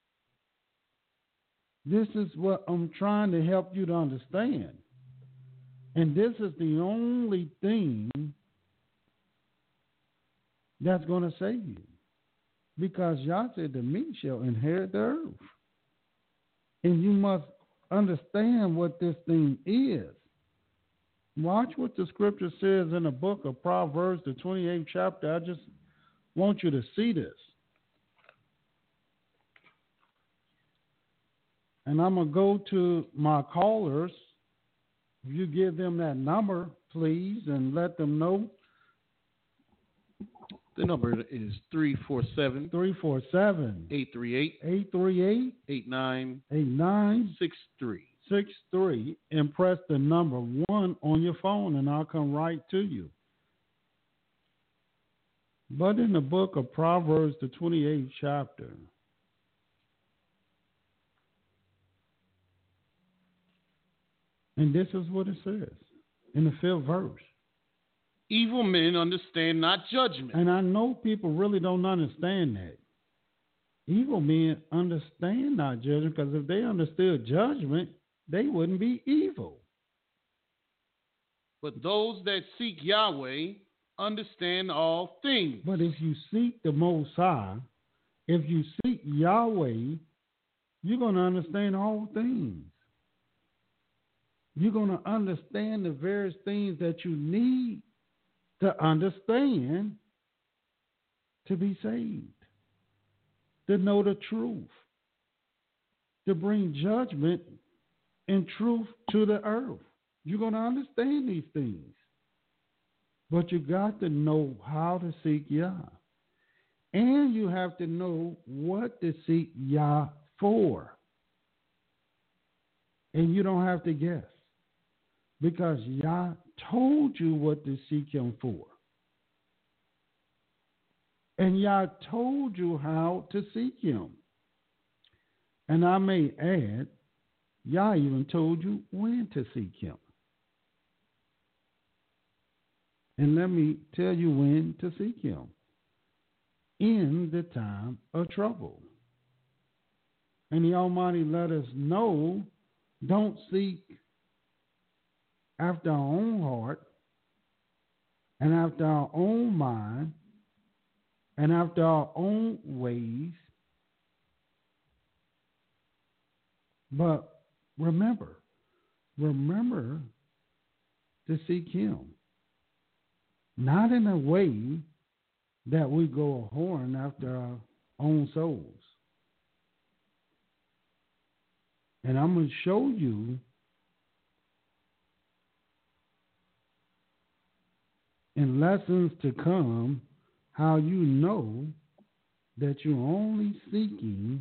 This is what I'm trying to help you to understand. And this is the only thing that's going to save you. Because Yah said, the meek shall inherit the earth. And you must understand what this thing is. Watch what the scripture says in the book of Proverbs, the twenty-eighth chapter. I just want you to see this. And I'm going to go to my callers. If you give them that number, please, and let them know. The number is three four seven, three four seven, eight three eight, eight three eight, eight nine eight nine six three. Six three, and press the number one on your phone, and I'll come right to you. But in the book of Proverbs, the twenty-eighth chapter, and this is what it says in the fifth verse. Evil men understand not judgment. And I know people really don't understand that. Evil men understand not judgment, because if they understood judgment, they wouldn't be evil. But those that seek Yahweh understand all things. But if you seek the Most High, if you seek Yahweh, you're going to understand all things. You're going to understand the various things that you need to understand to be saved, to know the truth, to bring judgment and truth to the earth. You're going to understand these things. But you got to know how to seek Yah. And you have to know what to seek Yah for. And you don't have to guess. Because Yah told you what to seek Him for. And Yah told you how to seek Him. And I may add, Yah even told you when to seek Him. And let me tell you when to seek Him. In the time of trouble. And the Almighty let us know, don't seek after our own heart and after our own mind and after our own ways. But remember, remember to seek Him. Not in a way that we go a horn after our own souls. And I'm going to show you in lessons to come how you know that you're only seeking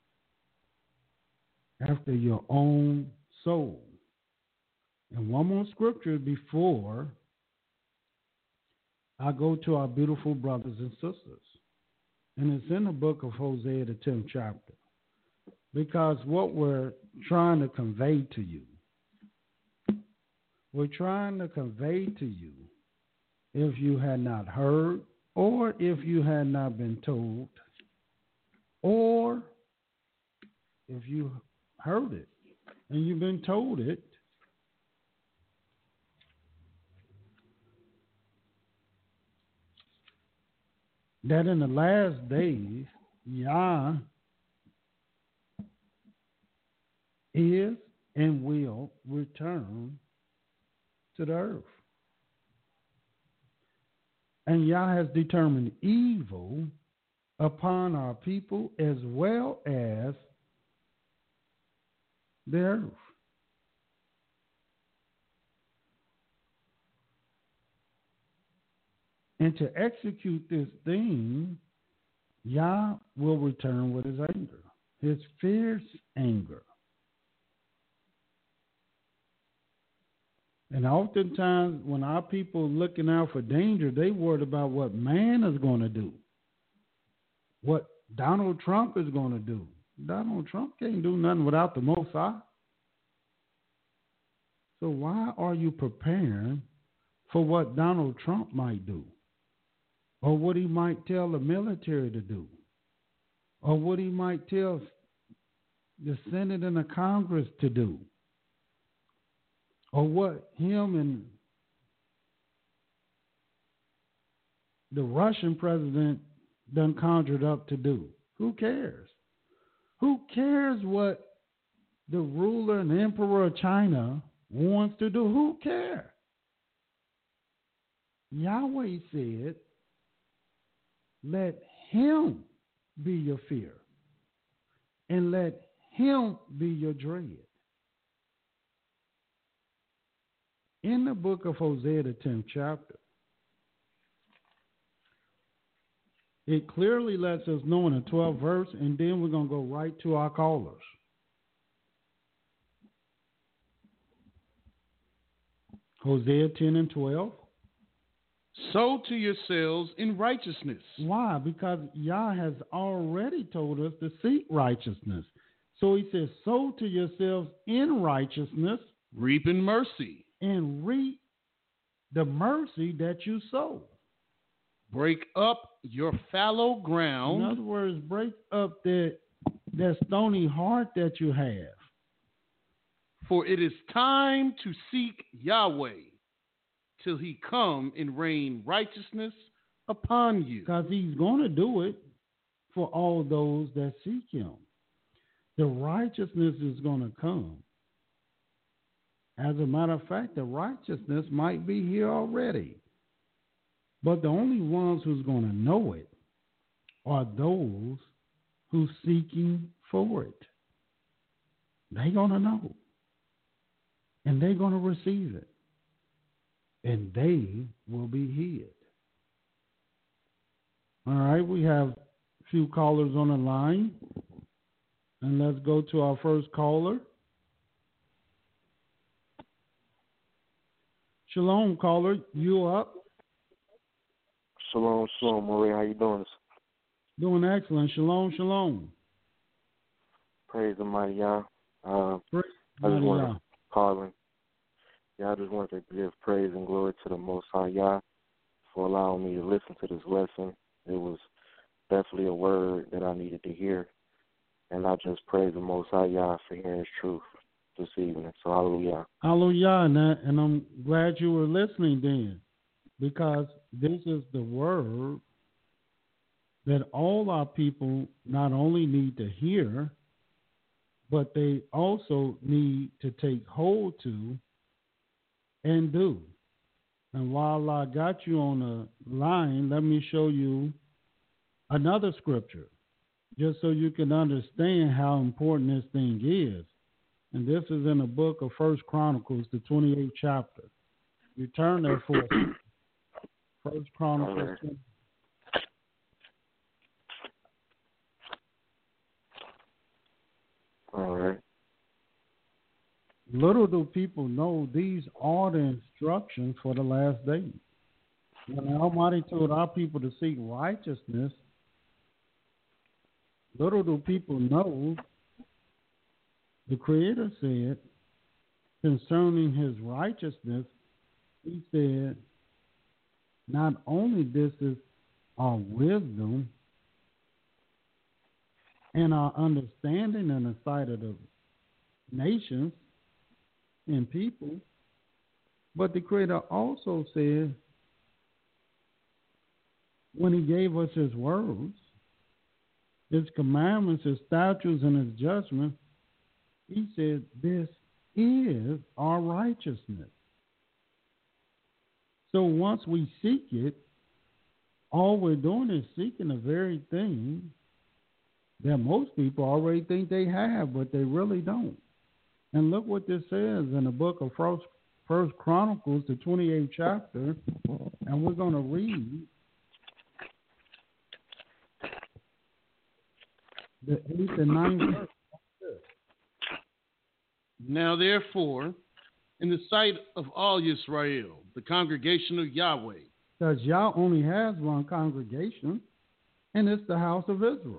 after your own soul. And one more scripture before I go to our beautiful brothers and sisters. And it's in the book of Hosea, the tenth chapter. Because what we're trying to convey to you, we're trying to convey to you, if you had not heard, or if you had not been told, or if you heard it and you've been told it, that in the last days, Yah is and will return to the earth. And Yah has determined evil upon our people as well as the earth. And to execute this thing, Yah will return with his anger, his fierce anger. And oftentimes when our people are looking out for danger, they worried about what man is going to do, what Donald Trump is going to do. Donald Trump can't do nothing without the Most High. So why are you preparing for what Donald Trump might do? Or what he might tell the military to do? Or what he might tell the Senate and the Congress to do? Or what him and the Russian president done conjured up to do? Who cares? Who cares what the ruler and emperor of China wants to do? Who cares? Yahweh said, let him be your fear, and let him be your dread. In the book of Hosea, the tenth chapter, it clearly lets us know in the twelfth verse, and then we're going to go right to our callers. Hosea ten and twelve. Sow to yourselves in righteousness. Why? Because Yah has already told us to seek righteousness. So he says, sow to yourselves in righteousness. Reap in mercy. And reap the mercy that you sow. Break up your fallow ground. In other words, break up that, that stony heart that you have. For it is time to seek Yahweh till he come and rain righteousness upon you. Because he's going to do it for all those that seek him. The righteousness is going to come. As a matter of fact, the righteousness might be here already. But the only ones who's going to know it are those who's seeking for it. They're going to know. And they're going to receive it. And they will be hid. All right, we have a few callers on the line. And let's go to our first caller. Shalom, caller. You up? Shalom, shalom, Maria. How you doing? Doing excellent. Shalom, shalom. Praise the mighty Yah. Uh, Praise I just wanted Yah. to call in. Yeah, I just wanted to give praise and glory to the Most High Yah for allowing me to listen to this lesson. It was definitely a word that I needed to hear. And I just praise the Most High Yah for hearing his truth this evening. So hallelujah. Hallelujah. And, that, and I'm glad you were listening then, because this is the word that all our people not only need to hear, but they also need to take hold to and do. And while I got you on the line, let me show you another scripture, just so you can understand how important this thing is. And this is in the book of First Chronicles, the twenty-eighth chapter. You turn there for us. First Chronicles. Right. All right. Little do people know these are the instructions for the last days. When the Almighty told our people to seek righteousness, little do people know the Creator said concerning his righteousness, he said, not only this is our wisdom and our understanding in the sight of the nations and people, but the Creator also said, when he gave us his words, his commandments, his statutes, and his judgments, he said, this is our righteousness. So once we seek it, all we're doing is seeking the very thing that most people already think they have, but they really don't. And look what this says in the book of First, First Chronicles, the twenty-eighth chapter, and we're going to read the eighth and ninth verse. Now therefore, in the sight of all Israel, the congregation of Yahweh, Because Yah only has one congregation, and it's the house of Israel.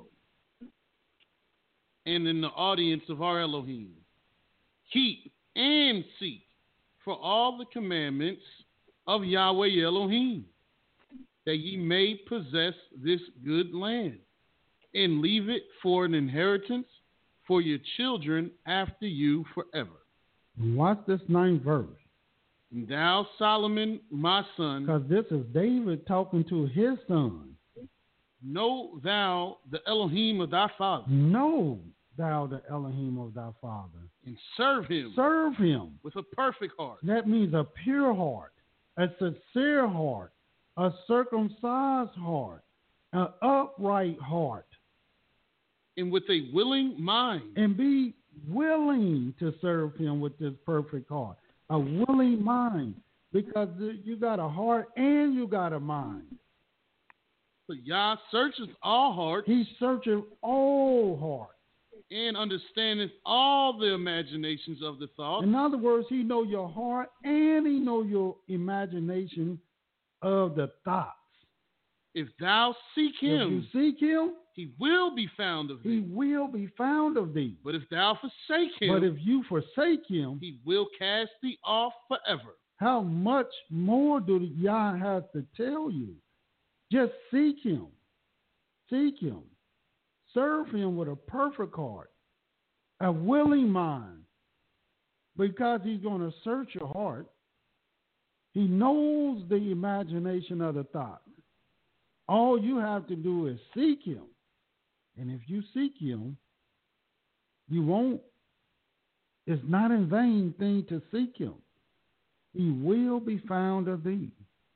and in the audience of our Elohim, keep and seek for all the commandments of Yahweh Elohim, that ye may possess this good land, and leave it for an inheritance for your children after you forever. And watch this ninth verse. And thou, Solomon, my son, Because this is David talking to his son. know thou the Elohim of thy father, Know thou the Elohim of thy father. and serve him Serve him. with a perfect heart, That means a pure heart, a sincere heart, a circumcised heart, an upright heart, and with a willing mind, and be willing to serve him with this perfect heart. A willing mind, because you got a heart and you got a mind. for Yah searcheth all hearts, He's searching all hearts. and understandeth all the imaginations of the thoughts. In other words, he know your heart and he know your imagination of the thoughts. If thou seek If you him, seek him, he will be found of he thee. will be found of thee. But if thou forsake him, But if you forsake him, he will cast thee off forever. how much more do Yah have to tell you? Just seek him. Seek him. Serve him with a perfect heart, a willing mind, because he's going to search your heart. He knows the imagination of the thought. All you have to do is seek him. And if you seek him, you won't. It's not in vain thing to seek him. He will be found of thee.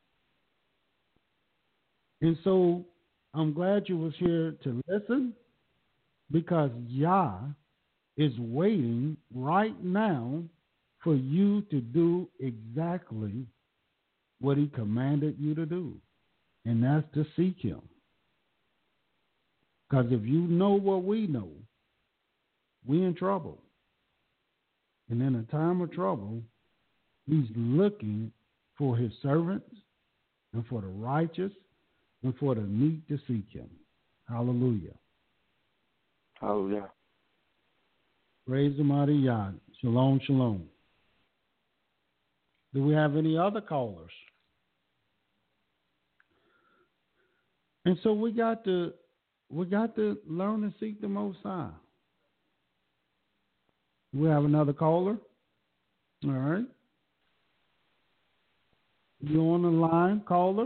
And so I'm glad you was here to listen, because Yah is waiting right now for you to do exactly what he commanded you to do, and that's to seek him. Because if you know what we know, we in trouble. And in a time of trouble, he's looking for his servants and for the righteous and for the meek to seek him. Hallelujah. Hallelujah. Praise the mighty Yah. Shalom, shalom. Do we have any other callers? And so we got to we got to learn to seek the Most High. We have another caller. All right. You on the line, caller?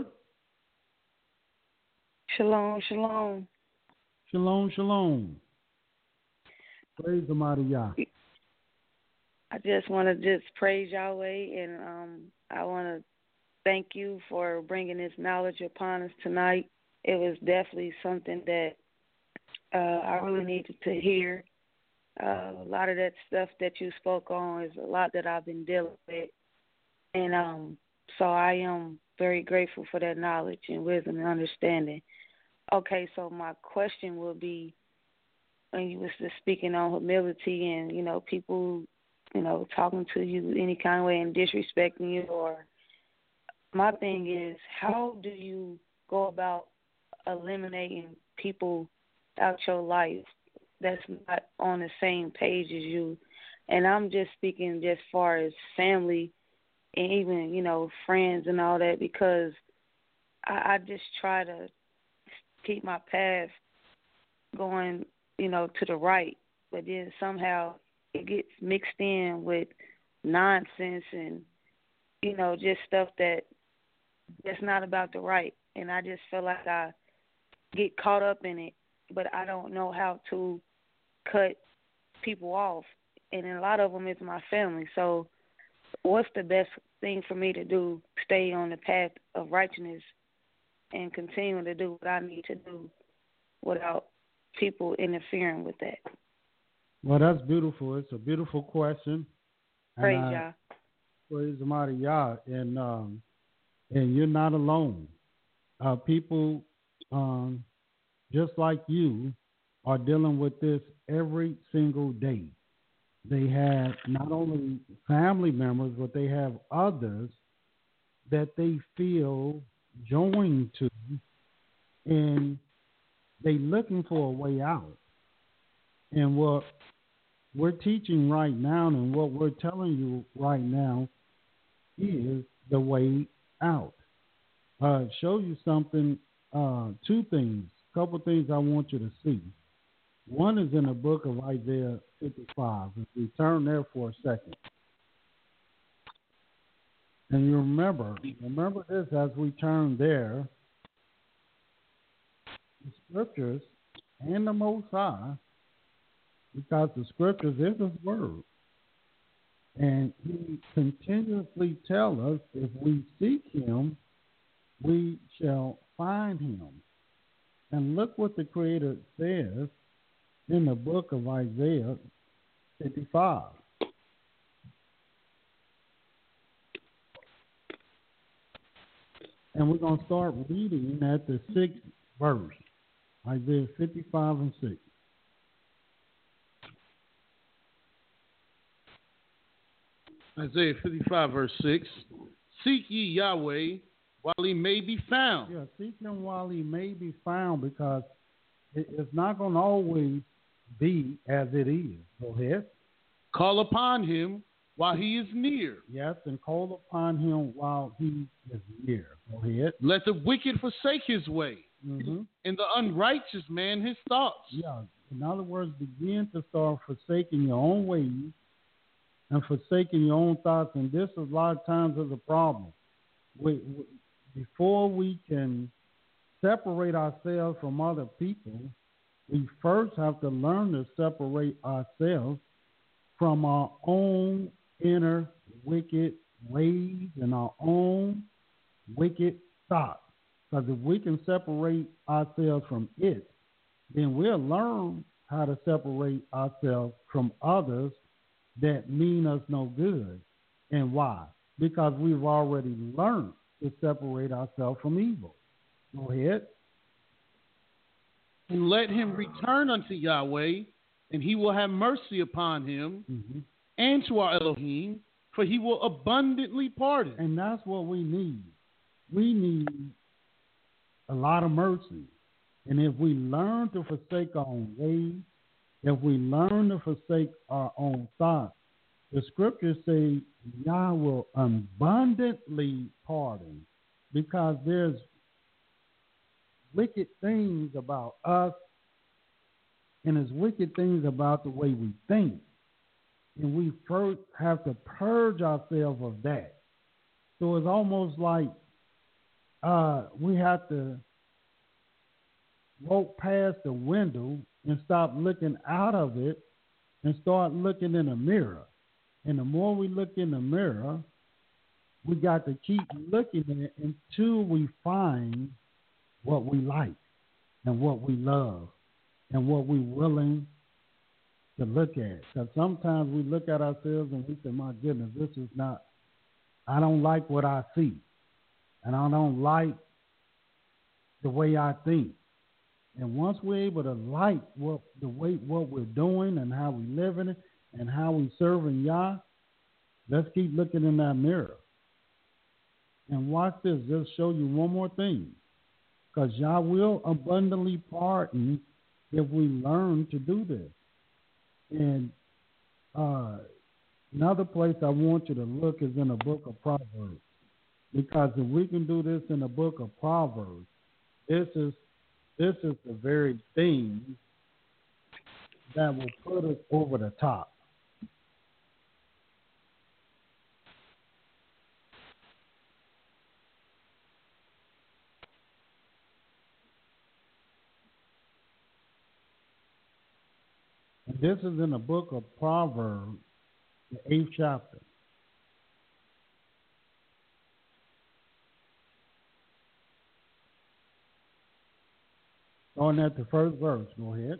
Shalom, shalom. Shalom, shalom. Praise the mighty Yah. I just want to just praise Yahweh, and um, I want to thank you for bringing this knowledge upon us tonight. It was definitely something that uh, I really needed to hear. Uh, a lot of that stuff that you spoke on is a lot that I've been dealing with, and um, so I am very grateful for that knowledge and wisdom and understanding. Okay, so my question will be, when you was just speaking on humility and, you know, people, you know, talking to you any kind of way and disrespecting you, or my thing is, how do you go about eliminating people out your life that's not on the same page as you? And I'm just speaking just far as family and even, you know, friends and all that, because I, I just try to keep my path going, you know, to the right, but then somehow it gets mixed in with nonsense and, you know, just stuff that that's not about the right. And I just feel like I get caught up in it, but I don't know how to cut people off and a lot of them is my family. So, what's the best thing for me to do? Stay on the path of righteousness and continue to do what I need to do without people interfering with that. Well, that's beautiful. It's a beautiful question. Praise and I, Yah. Praise Almighty Yah. And, um, and you're not alone. Uh, people um, just like you are dealing with this every single day. They have not only family members, but they have others that they feel joined to, and they looking for a way out. And what we're teaching right now and what we're telling you right now is the way out. Uh, show you something, uh, two things, a couple things I want you to see. One is in the book of Isaiah fifty-five. If we turn there for a second. And you remember, remember this as we turn there, the scriptures and the Most High, because the scriptures is His word. And He continuously tells us if we seek Him, we shall find Him. And look what the Creator says in the book of Isaiah fifty-five. And we're going to start reading at the sixth verse. Isaiah fifty-five and six. Isaiah fifty-five, verse six. Seek ye Yahweh while He may be found. Yeah, seek Him while He may be found, because it, it's not going to always be as it is. Go ahead. Call upon Him while He is near. Yes, and call upon Him while He is near. Go ahead. Let the wicked forsake his way, Mm-hmm. and the unrighteous man his thoughts. Yeah. In other words, begin to start forsaking your own ways and forsaking your own thoughts. And this is a lot of times is a problem. We, we, before we can separate ourselves from other people, we first have to learn to separate ourselves from our own inner wicked ways and our own wicked thoughts. Because if we can separate ourselves from it, then we'll learn how to separate ourselves from others that mean us no good. And why? Because we've already learned to separate ourselves from evil. Go ahead. And let him return unto Yahweh, and He will have mercy upon him, Mm-hmm. and to our Elohim, for He will abundantly pardon. And that's what we need. We need a lot of mercy. And if we learn to forsake our own ways, if we learn to forsake our own thoughts, the scriptures say Yah will abundantly pardon, because there's wicked things about us, and there's wicked things about the way we think. And we first have to purge ourselves of that. So it's almost like uh, we have to walk past the window and stop looking out of it and start looking in the mirror. And the more we look in the mirror, we got to keep looking at it until we find what we like and what we love and what we're willing to look at. Because sometimes we look at ourselves and we say, my goodness, this is not, I don't like what I see. And I don't like the way I think. And once we're able to like what the way what we're doing and how we live in it and how we serving Yah, let's keep looking in that mirror. And watch this. Just show you one more thing. Because Yah will abundantly pardon if we learn to do this. And uh, another place I want you to look is in the book of Proverbs. Because if we can do this in the book of Proverbs, this is this is the very thing that will put us over the top. This is in the book of Proverbs, the eighth chapter. On at the first verse. Go ahead.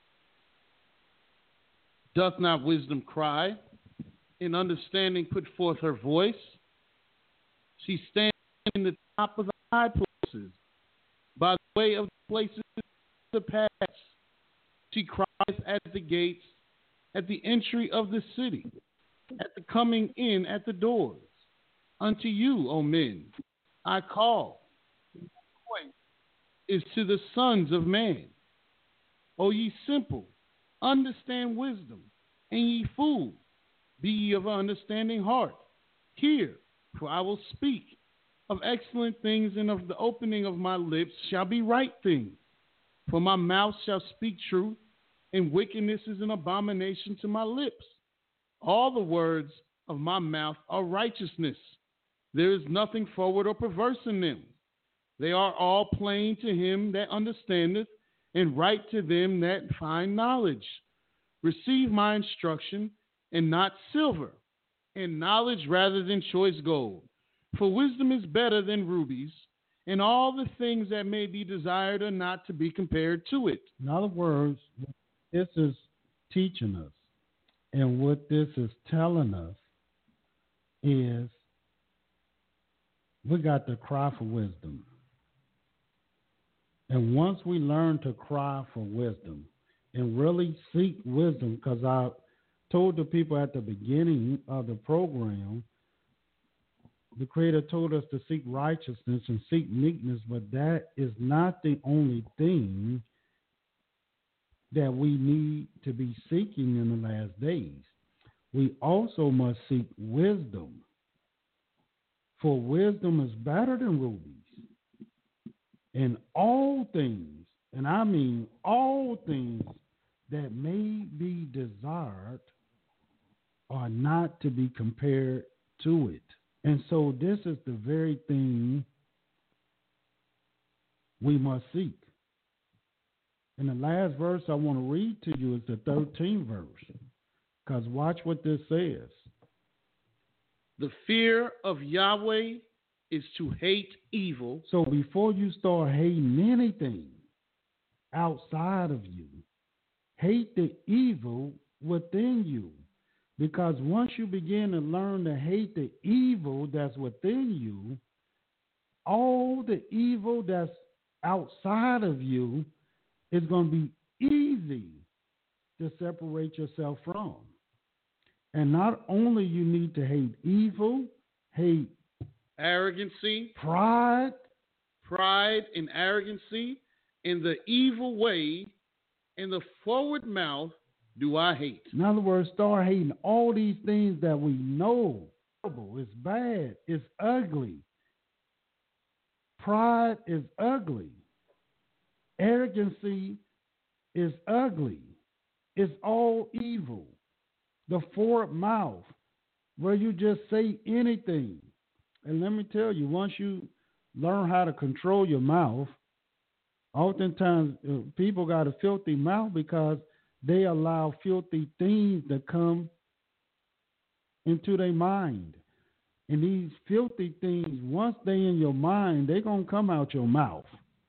Doth not wisdom cry, and understanding put forth her voice? She stands in the top of the high places, by the way of the places to pass. She cries at the gates, at the entry of the city, at the coming in at the doors. Unto you, O men, I call. My voice is to the sons of man. O ye simple, understand wisdom, and ye fools, be ye of understanding heart. Hear, for I will speak of excellent things, and of the opening of my lips shall be right things. For my mouth shall speak truth, and wickedness is an abomination to my lips. All the words of my mouth are righteousness. There is nothing forward or perverse in them. They are all plain to him that understandeth, and right to them that find knowledge. Receive my instruction, and not silver, and knowledge rather than choice gold. For wisdom is better than rubies, and all the things that may be desired are not to be compared to it. In other words, this is teaching us, and what this is telling us is we got to cry for wisdom. And once we learn to cry for wisdom and really seek wisdom, because I told the people at the beginning of the program, the Creator told us to seek righteousness and seek meekness, but that is not the only thing that we need to be seeking in the last days. We also must seek wisdom, for wisdom is better than rubies. In all things, and I mean all things that may be desired are not to be compared to it. And so this is the very thing we must seek. And the last verse I want to read to you is the thirteenth verse, because watch what this says. The fear of Yahweh is to hate evil. So before you start hating anything outside of you, hate the evil within you. Because once you begin to learn to hate the evil that's within you, all the evil that's outside of you is going to be easy to separate yourself from. And not only you need to hate evil, hate arrogancy, pride, pride and arrogancy, in the evil way, in the forward mouth do I hate. In other words, start hating all these things that we know it's bad, it's ugly. Pride is ugly. Arrogancy is ugly. It's all evil. The forward mouth, where you just say anything. And let me tell you, once you learn how to control your mouth, oftentimes uh, people got a filthy mouth because they allow filthy things to come into their mind. And these filthy things, once they in your mind, they're going to come out your mouth.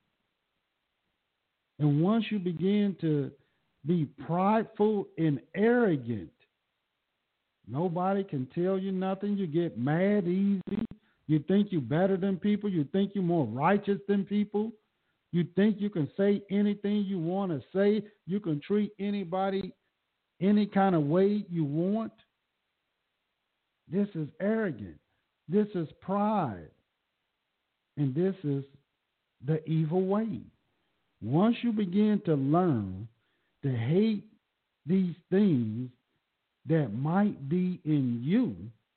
And once you begin to be prideful and arrogant, nobody can tell you nothing. You get mad easy. You think you're better than people. You think you're more righteous than people. You think you can say anything you want to say. You can treat anybody any kind of way you want. This is arrogant. This is pride. And this is the evil way. Once you begin to learn to hate these things that might be in you,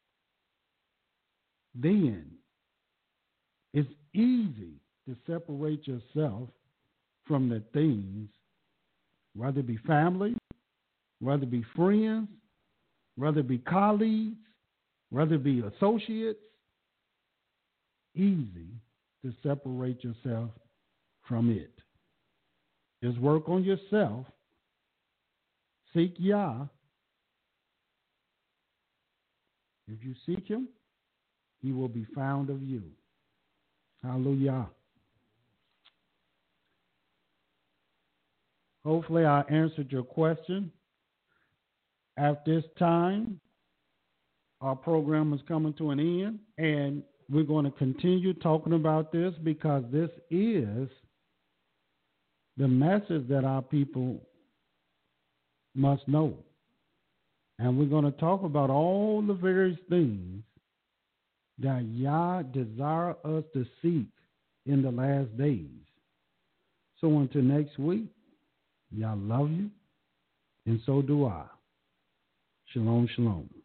then it's easy to separate yourself from the things, whether it be family, whether it be friends, whether it be colleagues, whether it be associates. Easy to separate yourself from it. Just work on yourself. seek Yah. If you seek him, he will be found of you. Hallelujah. Hopefully I answered your question. At this time, our program is coming to an end, and we're going to continue talking about this because this is the message that our people must know. And we're going to talk about all the various things that Yah desire us to seek in the last days. So until next week, Yah love you, and so do I. Shalom, shalom.